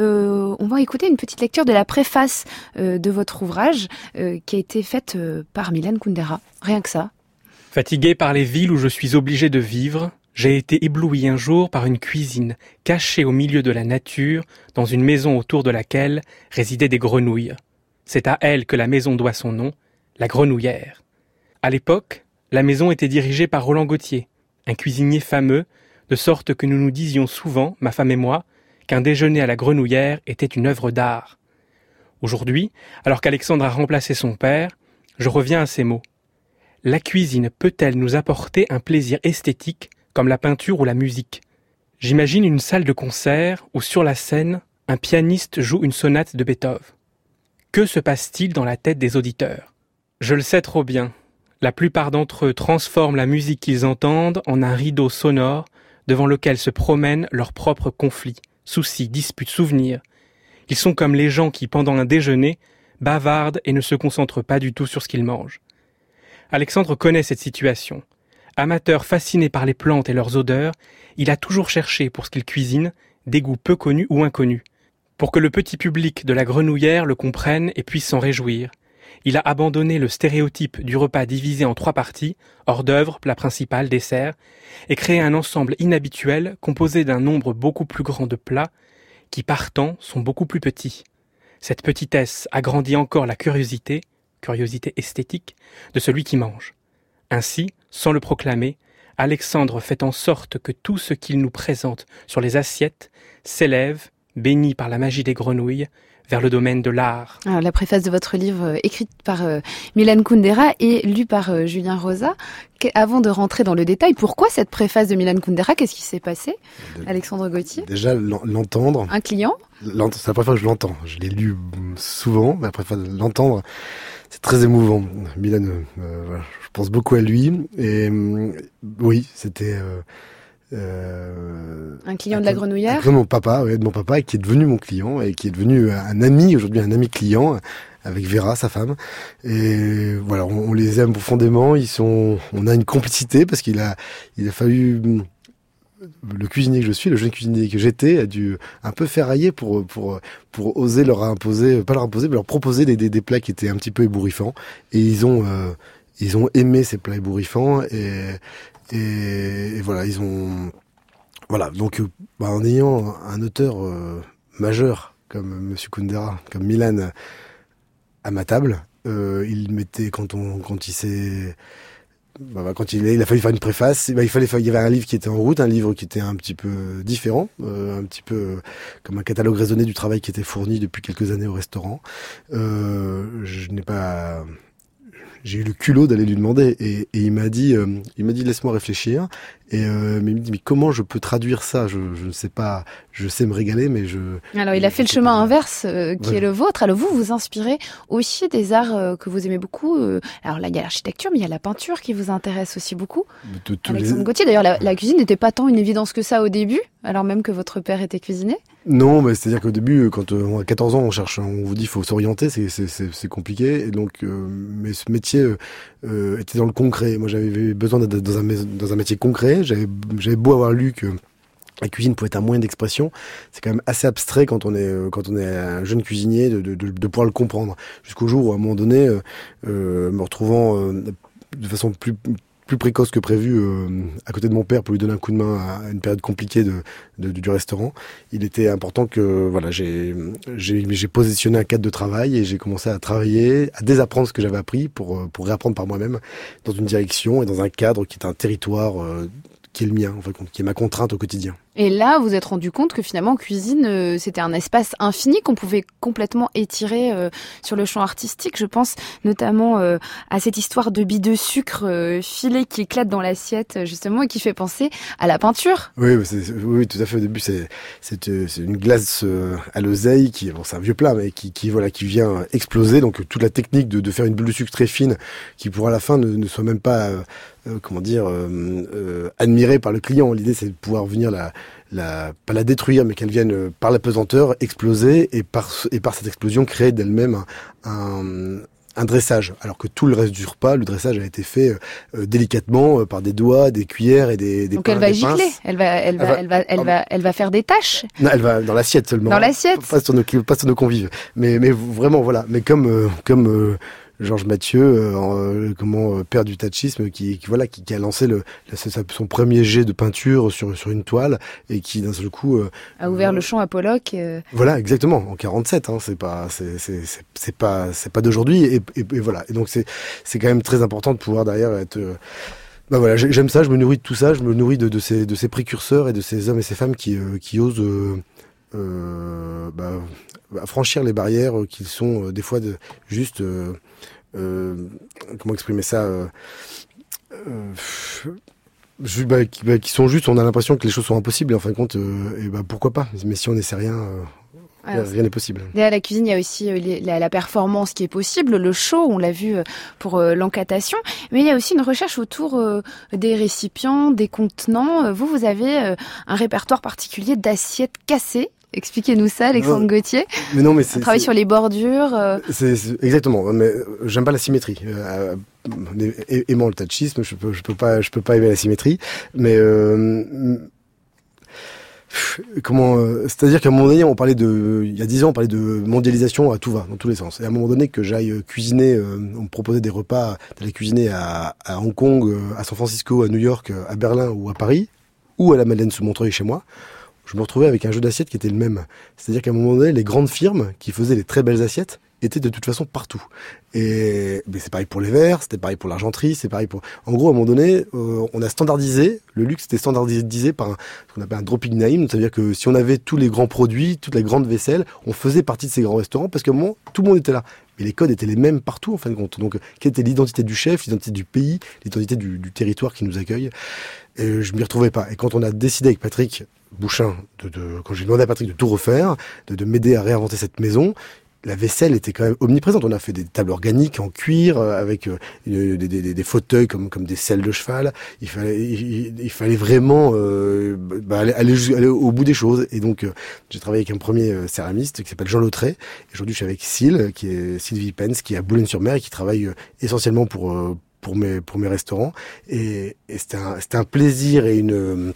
On va écouter une petite lecture de la préface de votre ouvrage qui a été faite par Mylène Kundera, rien que ça. Fatigué par les villes où je suis obligé de vivre, j'ai été ébloui un jour par une cuisine cachée au milieu de la nature, dans une maison autour de laquelle résidaient des grenouilles. C'est à elle que la maison doit son nom, la Grenouillère. À l'époque, la maison était dirigée par Roland Gauthier, un cuisinier fameux, de sorte que nous nous disions souvent, ma femme et moi, qu'un déjeuner à la Grenouillère était une œuvre d'art. Aujourd'hui, alors qu'Alexandre a remplacé son père, je reviens à ces mots. La cuisine peut-elle nous apporter un plaisir esthétique comme la peinture ou la musique? J'imagine une salle de concert où sur la scène, un pianiste joue une sonate de Beethoven. Que se passe-t-il dans la tête des auditeurs? Je le sais trop bien. La plupart d'entre eux transforment la musique qu'ils entendent en un rideau sonore devant lequel se promènent leurs propres conflits, soucis, disputes, souvenirs. Ils sont comme les gens qui, pendant un déjeuner, bavardent et ne se concentrent pas du tout sur ce qu'ils mangent. Alexandre connaît cette situation. Amateur fasciné par les plantes et leurs odeurs, il a toujours cherché pour ce qu'il cuisine des goûts peu connus ou inconnus. Pour que le petit public de la Grenouillère le comprenne et puisse s'en réjouir, il a abandonné le stéréotype du repas divisé en 3 parties, hors d'œuvre, plat principal, dessert, et créé un ensemble inhabituel composé d'un nombre beaucoup plus grand de plats qui, partant, sont beaucoup plus petits. Cette petitesse agrandit encore la curiosité esthétique, de celui qui mange. Ainsi, sans le proclamer, Alexandre fait en sorte que tout ce qu'il nous présente sur les assiettes s'élève, béni par la magie des grenouilles, vers le domaine de l'art. Alors, la préface de votre livre, écrite par Milan Kundera et lue par Julien Rosa. Avant de rentrer dans le détail, pourquoi cette préface de Milan Kundera? Qu'est-ce qui s'est passé, Alexandre Gauthier? Déjà, l'entendre. Un client? C'est la première fois que je l'entends. Je l'ai lu souvent, mais la première fois de l'entendre, c'est très émouvant. Milan, voilà, je pense beaucoup à lui. Et oui, c'était... un client de la Grenouillère? De mon papa, et qui est devenu mon client et qui est devenu un ami, aujourd'hui un ami client, avec Vera, sa femme. Et voilà, on les aime profondément. On a une complicité parce qu'il a fallu, le cuisinier que je suis, le jeune cuisinier que j'étais, a dû un peu ferrailler pour oser leur imposer, pas leur imposer, mais leur proposer des plats qui étaient un petit peu ébouriffants. Et ils ont aimé ces plats ébouriffants et voilà, donc en ayant un auteur majeur comme Monsieur Kundera, comme Milan à ma table, il mettait quand il a fallu faire une préface, il y avait un livre qui était en route, un livre qui était un petit peu différent, un petit peu comme un catalogue raisonné du travail qui était fourni depuis quelques années au restaurant. J'ai eu le culot d'aller lui demander et il m'a dit laisse-moi réfléchir et il me dit mais comment je peux traduire ça, je ne sais pas, je sais me régaler mais alors il a fait le chemin inverse qui est le vôtre. Alors vous inspirez aussi des arts que vous aimez beaucoup, alors là il y a l'architecture mais il y a la peinture qui vous intéresse aussi beaucoup, Alexandre Gauthier. D'ailleurs la cuisine n'était pas tant une évidence que ça au début, alors même que votre père était cuisinier. Non, mais c'est-à-dire qu'au début, quand on a 14 ans, on vous dit faut s'orienter, c'est compliqué. Et donc, mais ce métier était dans le concret. Moi, j'avais besoin d'être dans un métier concret. J'avais beau avoir lu que la cuisine pouvait être un moyen d'expression, c'est quand même assez abstrait quand on est un jeune cuisinier de pouvoir le comprendre. Jusqu'au jour où, à un moment donné, me retrouvant de façon plus précoce que prévu à côté de mon père pour lui donner un coup de main à une période compliquée du restaurant, il était important que voilà, j'ai positionné un cadre de travail et j'ai commencé à travailler, à désapprendre ce que j'avais appris pour réapprendre par moi-même dans une direction et dans un cadre qui est un territoire qui est le mien, en fait, qui est ma contrainte au quotidien. Et là, vous vous êtes rendu compte que finalement, cuisine, c'était un espace infini qu'on pouvait complètement étirer sur le champ artistique. Je pense notamment à cette histoire de billes de sucre filées qui éclatent dans l'assiette, justement, et qui fait penser à la peinture. Oui, tout à fait. Au début, c'est une glace à l'oseille c'est un vieux plat, mais qui vient exploser. Donc toute la technique de faire une bulle de sucre très fine, qui pour à la fin ne soit même pas admirée par le client. L'idée, c'est de pouvoir venir pas la détruire, mais qu'elle vienne par la pesanteur exploser et par cette explosion créer d'elle-même un dressage. Alors que tout le reste du repas, le dressage a été fait délicatement par des doigts, des cuillères et des Donc elle va gicler, elle va faire des tâches. Non, elle va dans l'assiette seulement. Dans l'assiette. Pas sur nos convives. Mais vraiment voilà. Mais comme Georges Mathieu, père du tachisme, qui a lancé son premier jet de peinture sur une toile et qui d'un seul coup a ouvert le champ à Pollock. Voilà, exactement, en 47. C'est pas d'aujourd'hui et voilà. Et donc c'est quand même très important de pouvoir derrière être. J'aime ça, je me nourris de tout ça, je me nourris de ces précurseurs et de ces hommes et ces femmes qui osent franchir les barrières qui sont des fois juste comment exprimer ça qui sont juste, on a l'impression que les choses sont impossibles et en fin de compte pourquoi pas, mais si on n'essaie rien rien n'est possible. Derrière la cuisine, il y a aussi la performance qui est possible, le show, on l'a vu pour l'encatation, mais il y a aussi une recherche autour des récipients, des contenants. Vous avez un répertoire particulier d'assiettes cassées Expliquez-nous ça, Alexandre Gauthier. Mais non, mais on travaille sur les bordures. C'est exactement. Mais j'aime pas la symétrie. Aimant le tachisme, je peux pas aimer la symétrie. Mais c'est-à-dire qu'à un moment donné, il y a 10 ans, on parlait de mondialisation à tout va, dans tous les sens. Et à un moment donné, que j'aille cuisiner, on me proposait des repas, d'aller cuisiner à Hong Kong, à San Francisco, à New York, à Berlin ou à Paris, ou à la Madeleine sous Montreuil chez moi. Je me retrouvais avec un jeu d'assiettes qui était le même. C'est-à-dire qu'à un moment donné, les grandes firmes qui faisaient les très belles assiettes étaient de toute façon partout. Mais c'est pareil pour les verres, c'était pareil pour l'argenterie, c'est pareil pour... En gros, à un moment donné, on a standardisé, le luxe était standardisé par ce qu'on appelle un dropping name, c'est-à-dire que si on avait tous les grands produits, toute la grande vaisselle, on faisait partie de ces grands restaurants parce qu'à un moment, tout le monde était là. Mais les codes étaient les mêmes partout, en fin de compte. Donc, quelle était l'identité du chef, l'identité du pays, l'identité du territoire qui nous accueille? Et je m'y retrouvais pas. Et quand on a décidé avec Patrick Bouchain, quand j'ai demandé à Patrick de tout refaire, de m'aider à réinventer cette maison, la vaisselle était quand même omniprésente. On a fait des tables organiques en cuir avec des fauteuils comme des selles de cheval. Il fallait vraiment aller au bout des choses. Et donc j'ai travaillé avec un premier céramiste qui s'appelle Jean Lautret. Aujourd'hui je suis avec Sylvie Pence qui est à Boulogne-sur-Mer et qui travaille essentiellement pour mes restaurants. Et c'était un plaisir et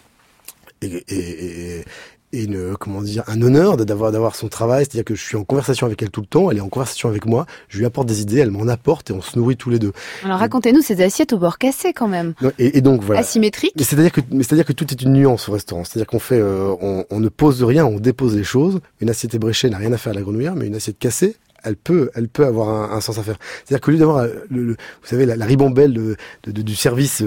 un honneur d'avoir son travail, c'est-à-dire que je suis en conversation avec elle tout le temps, elle est en conversation avec moi, je lui apporte des idées, elle m'en apporte et on se nourrit tous les deux. Alors racontez-nous ces assiettes au bord cassé quand même. Et donc voilà. Asymétriques. Mais c'est-à-dire que tout est une nuance au restaurant, c'est-à-dire qu'on fait, on ne pose rien, on dépose les choses. Une assiette ébréchée n'a rien à faire à la grenouillère, mais une assiette cassée, elle peut avoir un sens à faire. C'est-à-dire qu'au lieu d'avoir vous savez la ribambelle du service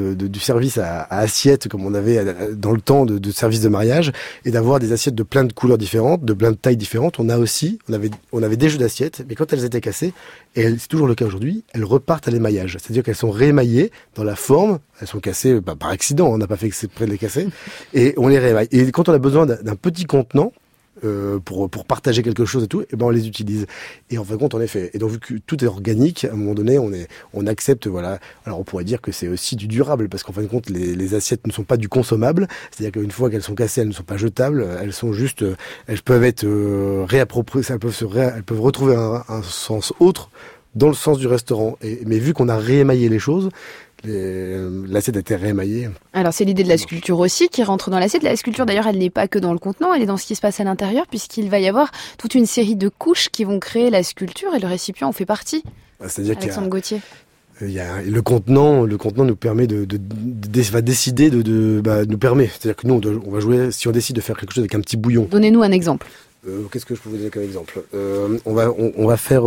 à assiette comme on avait dans le temps de service de mariage, et d'avoir des assiettes de plein de couleurs différentes, de plein de tailles différentes, on avait des jeux d'assiettes, mais quand elles étaient cassées, et c'est toujours le cas aujourd'hui, elles repartent à l'émaillage. C'est-à-dire qu'elles sont réémaillées dans la forme, elles sont cassées par accident, on n'a pas fait exprès de les casser, et on les réémaille. Et quand on a besoin d'un petit contenant, pour partager quelque chose et tout, et ben on les utilise. Et en fin de compte, en effet. Et donc vu que tout est organique, à un moment donné, on accepte, voilà. Alors on pourrait dire que c'est aussi du durable, parce qu'en fin de compte, les assiettes ne sont pas du consommable. C'est-à-dire qu'une fois qu'elles sont cassées, elles ne sont pas jetables. Elles sont juste, elles peuvent être réappropriées, elles peuvent retrouver un sens autre dans le sens du restaurant. Mais vu qu'on a réémaillé les choses, l'assiette a été réémaillée. Alors c'est l'idée de la sculpture aussi qui rentre dans l'assiette. La sculpture d'ailleurs elle n'est pas que dans le contenant, elle est dans ce qui se passe à l'intérieur, puisqu'il va y avoir toute une série de couches qui vont créer la sculpture et le récipient en fait partie. C'est-à-dire Alexandre Gauthier. Il y a le contenant nous permet va décider nous permet. C'est-à-dire que nous on va jouer, si on décide de faire quelque chose avec un petit bouillon. Donnez-nous un exemple. Qu'est-ce que je peux vous donner comme exemple? On va faire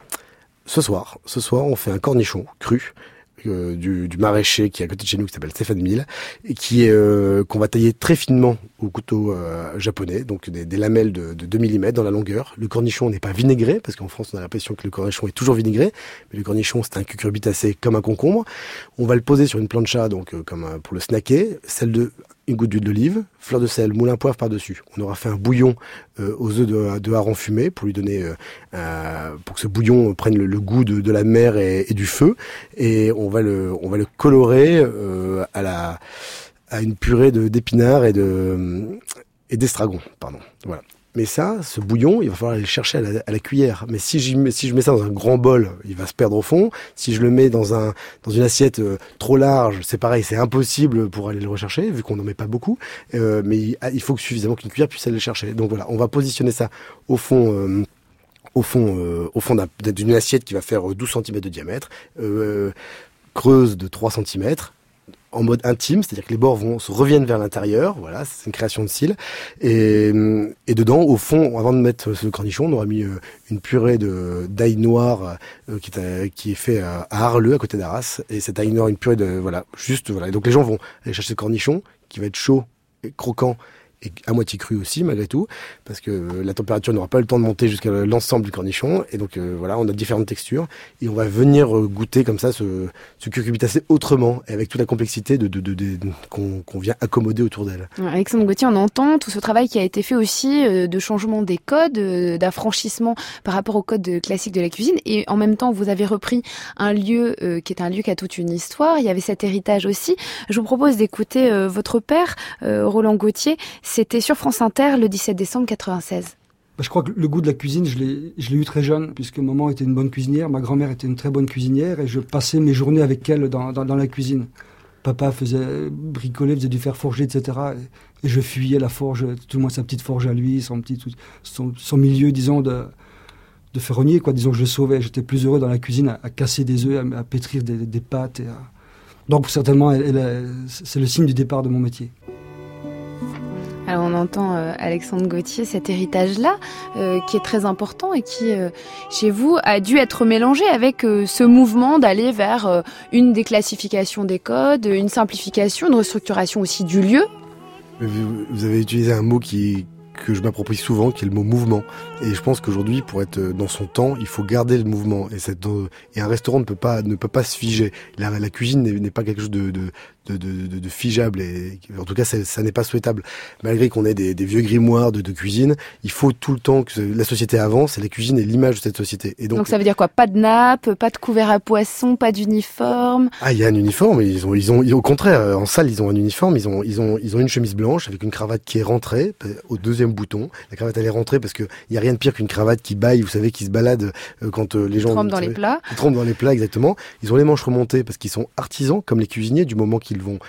ce soir on fait un cornichon cru. Du maraîcher qui est à côté de chez nous, qui s'appelle Stéphane Mille, et qui est qu'on va tailler très finement au couteau japonais, donc des lamelles de 2 mm dans la longueur. Le cornichon n'est pas vinaigré, parce qu'en France on a l'impression que le cornichon est toujours vinaigré, mais le cornichon c'est un cucurbitacé comme un concombre. On va le poser sur une plancha, donc comme pour le snacker, une goutte d'huile d'olive, fleur de sel, moulin poivre par-dessus. On aura fait un bouillon aux œufs de hareng fumé pour lui donner, pour que ce bouillon prenne le goût de la mer et du feu. Et on va le colorer à une purée d'épinards et d'estragon, pardon. Voilà. Mais ça, ce bouillon, il va falloir aller le chercher à la cuillère. Mais si je mets ça dans un grand bol, il va se perdre au fond. Si je le mets dans une assiette trop large, c'est pareil, c'est impossible pour aller le rechercher, vu qu'on n'en met pas beaucoup. Mais il faut suffisamment qu'une cuillère puisse aller le chercher. Donc voilà, on va positionner ça au fond d'une assiette qui va faire 12 cm de diamètre, creuse de 3 cm, en mode intime, c'est-à-dire que les bords reviennent vers l'intérieur, voilà, c'est une création de cils, et dedans, au fond, avant de mettre ce cornichon, on aura mis une purée d'ail noir qui est fait à Arleux, à côté d'Arras, et cet ail noir, une purée et donc les gens vont aller chercher ce cornichon, qui va être chaud, et croquant, et à moitié cru aussi malgré tout, parce que la température n'aura pas le temps de monter jusqu'à l'ensemble du cornichon, et donc voilà, on a différentes textures, et on va venir goûter comme ça ce cucurbitacé autrement, et avec toute la complexité qu'on vient accommoder autour d'elle. Alexandre Gauthier, on entend tout ce travail qui a été fait aussi de changement des codes, d'affranchissement par rapport aux codes classiques de la cuisine, et en même temps vous avez repris un lieu qui est un lieu qui a toute une histoire, il y avait cet héritage aussi. Je vous propose d'écouter votre père, Roland Gauthier, C'était sur France Inter le 17 décembre 96. Je crois que le goût de la cuisine, je l'ai eu très jeune, puisque maman était une bonne cuisinière, ma grand-mère était une très bonne cuisinière, et je passais mes journées avec elle dans la cuisine. Papa faisait bricoler, faisait du fer forgé, etc. Et je fuyais la forge, tout le moins sa petite forge à lui, son milieu, disons, de ferronnier, quoi. Disons que je le sauvais. J'étais plus heureux dans la cuisine à casser des œufs, à pétrir des pâtes. Donc certainement, c'est le signe du départ de mon métier. Alors on entend Alexandre Gauthier, cet héritage-là, qui est très important et qui, chez vous, a dû être mélangé avec ce mouvement d'aller vers une déclassification des codes, une simplification, une restructuration aussi du lieu. Vous avez utilisé un mot que je m'approprie souvent, qui est le mot mouvement. Et je pense qu'aujourd'hui, pour être dans son temps, il faut garder le mouvement. Et un restaurant ne peut pas se figer. La cuisine n'est pas quelque chose de figeable. Et en tout cas, ça n'est pas souhaitable. Malgré qu'on ait des vieux grimoires de cuisine, il faut tout le temps que la société avance et la cuisine est l'image de cette société. Et donc ça veut dire quoi? Pas de nappe, pas de couvert à poisson, pas d'uniforme? Ah, il y a un uniforme. Ils ont au contraire, en salle, ils ont un uniforme. Ils ont une chemise blanche avec une cravate qui est rentrée au deuxième bouton. La cravate, elle est rentrée parce que il y a rien de pire qu'une cravate qui baille, vous savez, qui se balade quand les gens trempent dans les plats. Ils trempent dans les plats, exactement. Ils ont les manches remontées parce qu'ils sont artisans comme les cuisiniers du moment qu'ils vont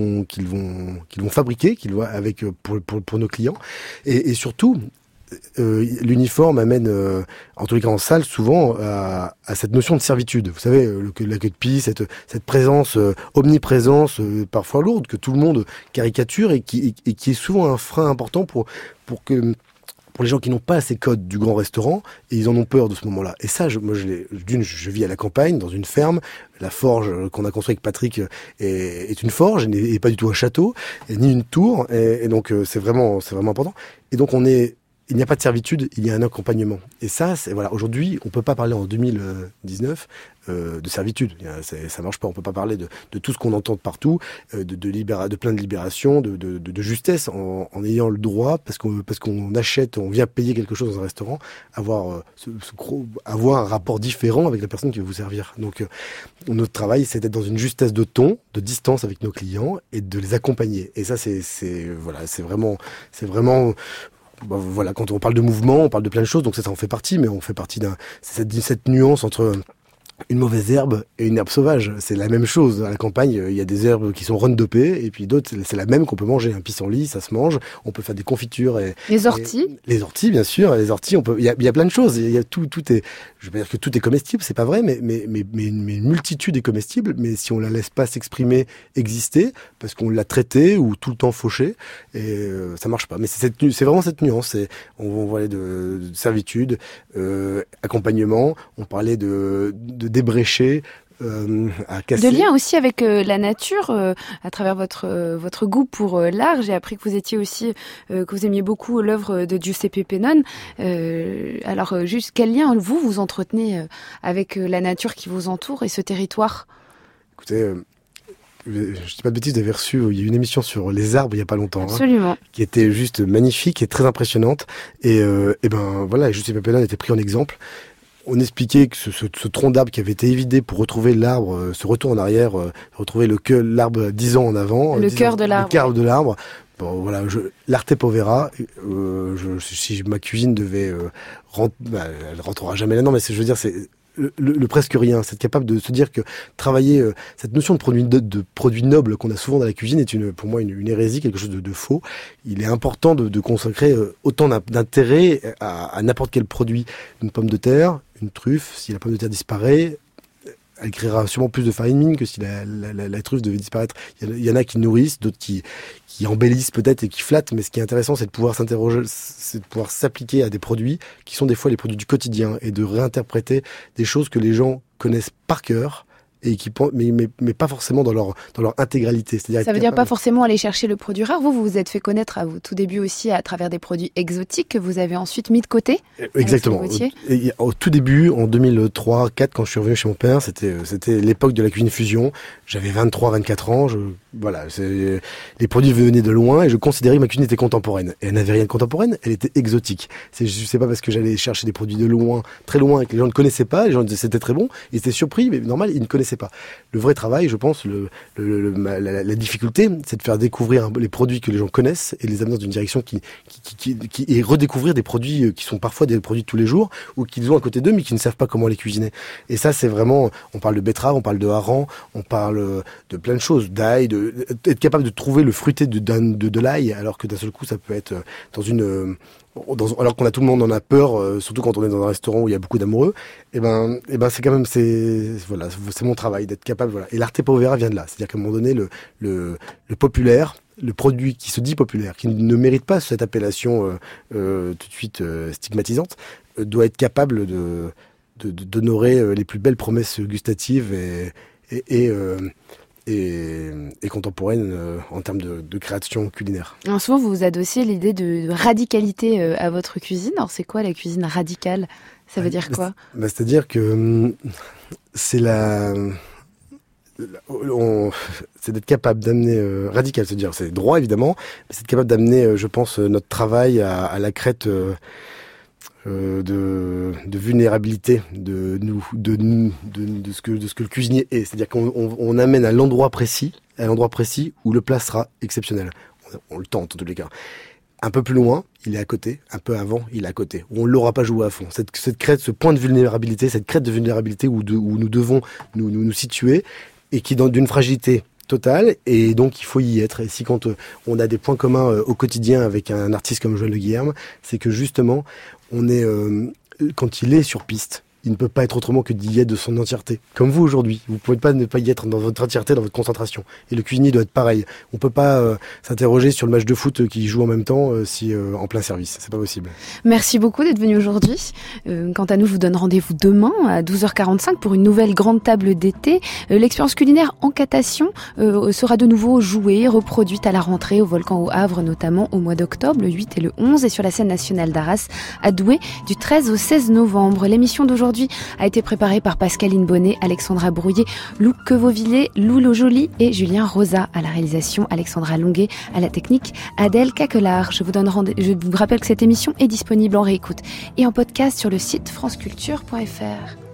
fabriquer, avec pour nos clients. Et surtout, l'uniforme amène, en tous les cas en salle, souvent à cette notion de servitude. Vous savez, la queue de pie, cette présence, omniprésence, parfois lourde, que tout le monde caricature et qui est souvent un frein important pour les gens qui n'ont pas ces codes du grand restaurant, et ils en ont peur de ce moment-là. Et ça, je vis à la campagne, dans une ferme. La forge qu'on a construite avec Patrick est une forge, et pas du tout un château, ni une tour. Et donc, c'est vraiment important. Et donc, il n'y a pas de servitude, il y a un accompagnement. Et ça, aujourd'hui, on peut pas parler en 2019 de servitude. Ça marche pas. On peut pas parler de tout ce qu'on entend de partout, de plein de libération, de justesse, en ayant le droit, parce qu'on achète, on vient payer quelque chose dans un restaurant, avoir un rapport différent avec la personne qui va vous servir. Donc, notre travail, c'est d'être dans une justesse de ton, de distance avec nos clients et de les accompagner. Et ça, c'est vraiment. Voilà, quand on parle de mouvement, on parle de plein de choses, donc ça en fait partie, mais on fait partie cette nuance entre une mauvaise herbe et une herbe sauvage. C'est la même chose. À la campagne, il y a des herbes qui sont roundupées, et puis d'autres, c'est la même qu'on peut manger. Un pissenlit, ça se mange. On peut faire des confitures. Les orties? Les orties, bien sûr. Les orties, il y a plein de choses. Tout est, je veux pas dire que tout est comestible, c'est pas vrai, mais une multitude est comestible, mais si on la laisse pas s'exprimer, exister, parce qu'on l'a traité ou tout le temps fauché, et ça marche pas. Mais c'est vraiment cette nuance. On parlait de servitude, accompagnement, on parlait de débrécher, à casser. De lien aussi avec la nature, à travers votre goût pour l'art. J'ai appris que vous étiez aussi, que vous aimiez beaucoup l'œuvre de Giuseppe Pennone. Alors, juste quel lien vous entretenez avec la nature qui vous entoure et ce territoire? Écoutez, je dis pas de bêtises, vous avez reçu, il y a eu une émission sur les arbres il y a pas longtemps. Absolument. Qui était juste magnifique et très impressionnante. Et ben voilà, Giuseppe Pennone était pris en exemple. On expliquait que ce tronc d'arbre qui avait été évidé pour retrouver l'arbre, ce retour en arrière, retrouver l'arbre 10 ans en avant. Le cœur de l'arbre. Le cœur de l'arbre. Bon, voilà, l'arte povera. Si ma cuisine devait elle rentrera jamais là-dedans, mais je veux dire, c'est le presque rien. C'est capable de se dire que travailler cette notion de produit noble qu'on a souvent dans la cuisine est pour moi une hérésie, quelque chose de faux. Il est important de consacrer autant d'intérêt à n'importe quel produit. Une pomme de terre, une truffe, si la pomme de terre disparaît, elle créera sûrement plus de farine mine que si la truffe devait disparaître. Il y en a qui nourrissent, d'autres qui embellissent peut-être et qui flattent, mais ce qui est intéressant, c'est de pouvoir s'interroger, c'est de pouvoir s'appliquer à des produits qui sont des fois les produits du quotidien et de réinterpréter des choses que les gens connaissent par cœur et mais pas forcément dans leur intégralité. C'est-à-dire ça veut dire pas forcément aller chercher le produit rare. Vous vous êtes fait connaître à vos tout début aussi à travers des produits exotiques que vous avez ensuite mis de côté. Exactement. Au tout début, en 2003-2004, quand je suis revenu chez mon père, c'était l'époque de la cuisine fusion. J'avais 23-24 ans. Les produits venaient de loin et je considérais que ma cuisine était contemporaine. Et elle n'avait rien de contemporaine, elle était exotique. Je sais pas parce que j'allais chercher des produits de loin, très loin, et que les gens ne connaissaient pas, les gens disaient c'était très bon, ils étaient surpris, mais normal, ils ne connaissaient connaissaient pas. Le vrai travail, je pense, la difficulté, c'est de faire découvrir les produits que les gens connaissent et les amener dans une direction qui et redécouvrir des produits qui sont parfois des produits de tous les jours ou qu'ils ont à côté d'eux mais qui ne savent pas comment les cuisiner. Et ça, c'est vraiment, on parle de betterave, on parle de hareng, on parle de plein de choses, d'ail, être capable de trouver le fruité de l'ail, alors que d'un seul coup, ça peut être alors qu'on a tout le monde en a peur, surtout quand on est dans un restaurant où il y a beaucoup d'amoureux. Et ben c'est quand même c'est mon travail d'être capable, voilà. Et l'arte povera vient de là, c'est-à-dire qu'à un moment donné le populaire, le produit qui se dit populaire, qui ne mérite pas cette appellation tout de suite stigmatisante, doit être capable d'honorer les plus belles promesses gustatives et contemporaine en termes de création culinaire. Alors souvent, vous vous adossiez l'idée de radicalité à votre cuisine. Alors, c'est quoi la cuisine radicale ? Ça veut dire quoi ? C'est-à-dire que c'est c'est d'être capable d'amener radical, c'est-à-dire c'est droit évidemment, mais c'est capable d'amener, je pense, notre travail à la crête de vulnérabilité de ce que le cuisinier est, c'est-à-dire qu'on amène à l'endroit précis où le plat sera exceptionnel. On le tente en tous les cas. Un peu plus loin, il est à côté. Un peu avant, il est à côté. Où on ne l'aura pas joué à fond. Cette crête, ce point de vulnérabilité, cette crête de vulnérabilité où nous devons nous situer et qui est d'une fragilité totale, et donc il faut y être. Et si quand on a des points communs au quotidien avec un artiste comme Joël Le Guilherme, c'est que justement, on est quand il est sur piste, il ne peut pas être autrement que d'y être de son entièreté. Comme vous aujourd'hui, vous ne pouvez pas ne pas y être dans votre entièreté, dans votre concentration. Et le cuisinier doit être pareil. On ne peut pas s'interroger sur le match de foot qui joue en même temps en plein service. C'est pas possible. Merci beaucoup d'être venu aujourd'hui. Quant à nous, je vous donne rendez-vous demain à 12h45 pour une nouvelle grande table d'été. L'expérience culinaire Encatation sera de nouveau jouée, reproduite à la rentrée au Volcan au Havre, notamment au mois d'octobre, le 8 et le 11, et sur la scène nationale d'Arras à Douai du 13 au 16 novembre. L'émission d'aujourd'hui a été préparée par Pascaline Bonnet, Alexandra Brouillet, Lou Quevauvilliers, Lou Lojoli et Julien Rosa. À la réalisation, Alexandra Longuet, à la technique, Adèle Caquelard. Je vous rappelle que cette émission est disponible en réécoute et en podcast sur le site franceculture.fr.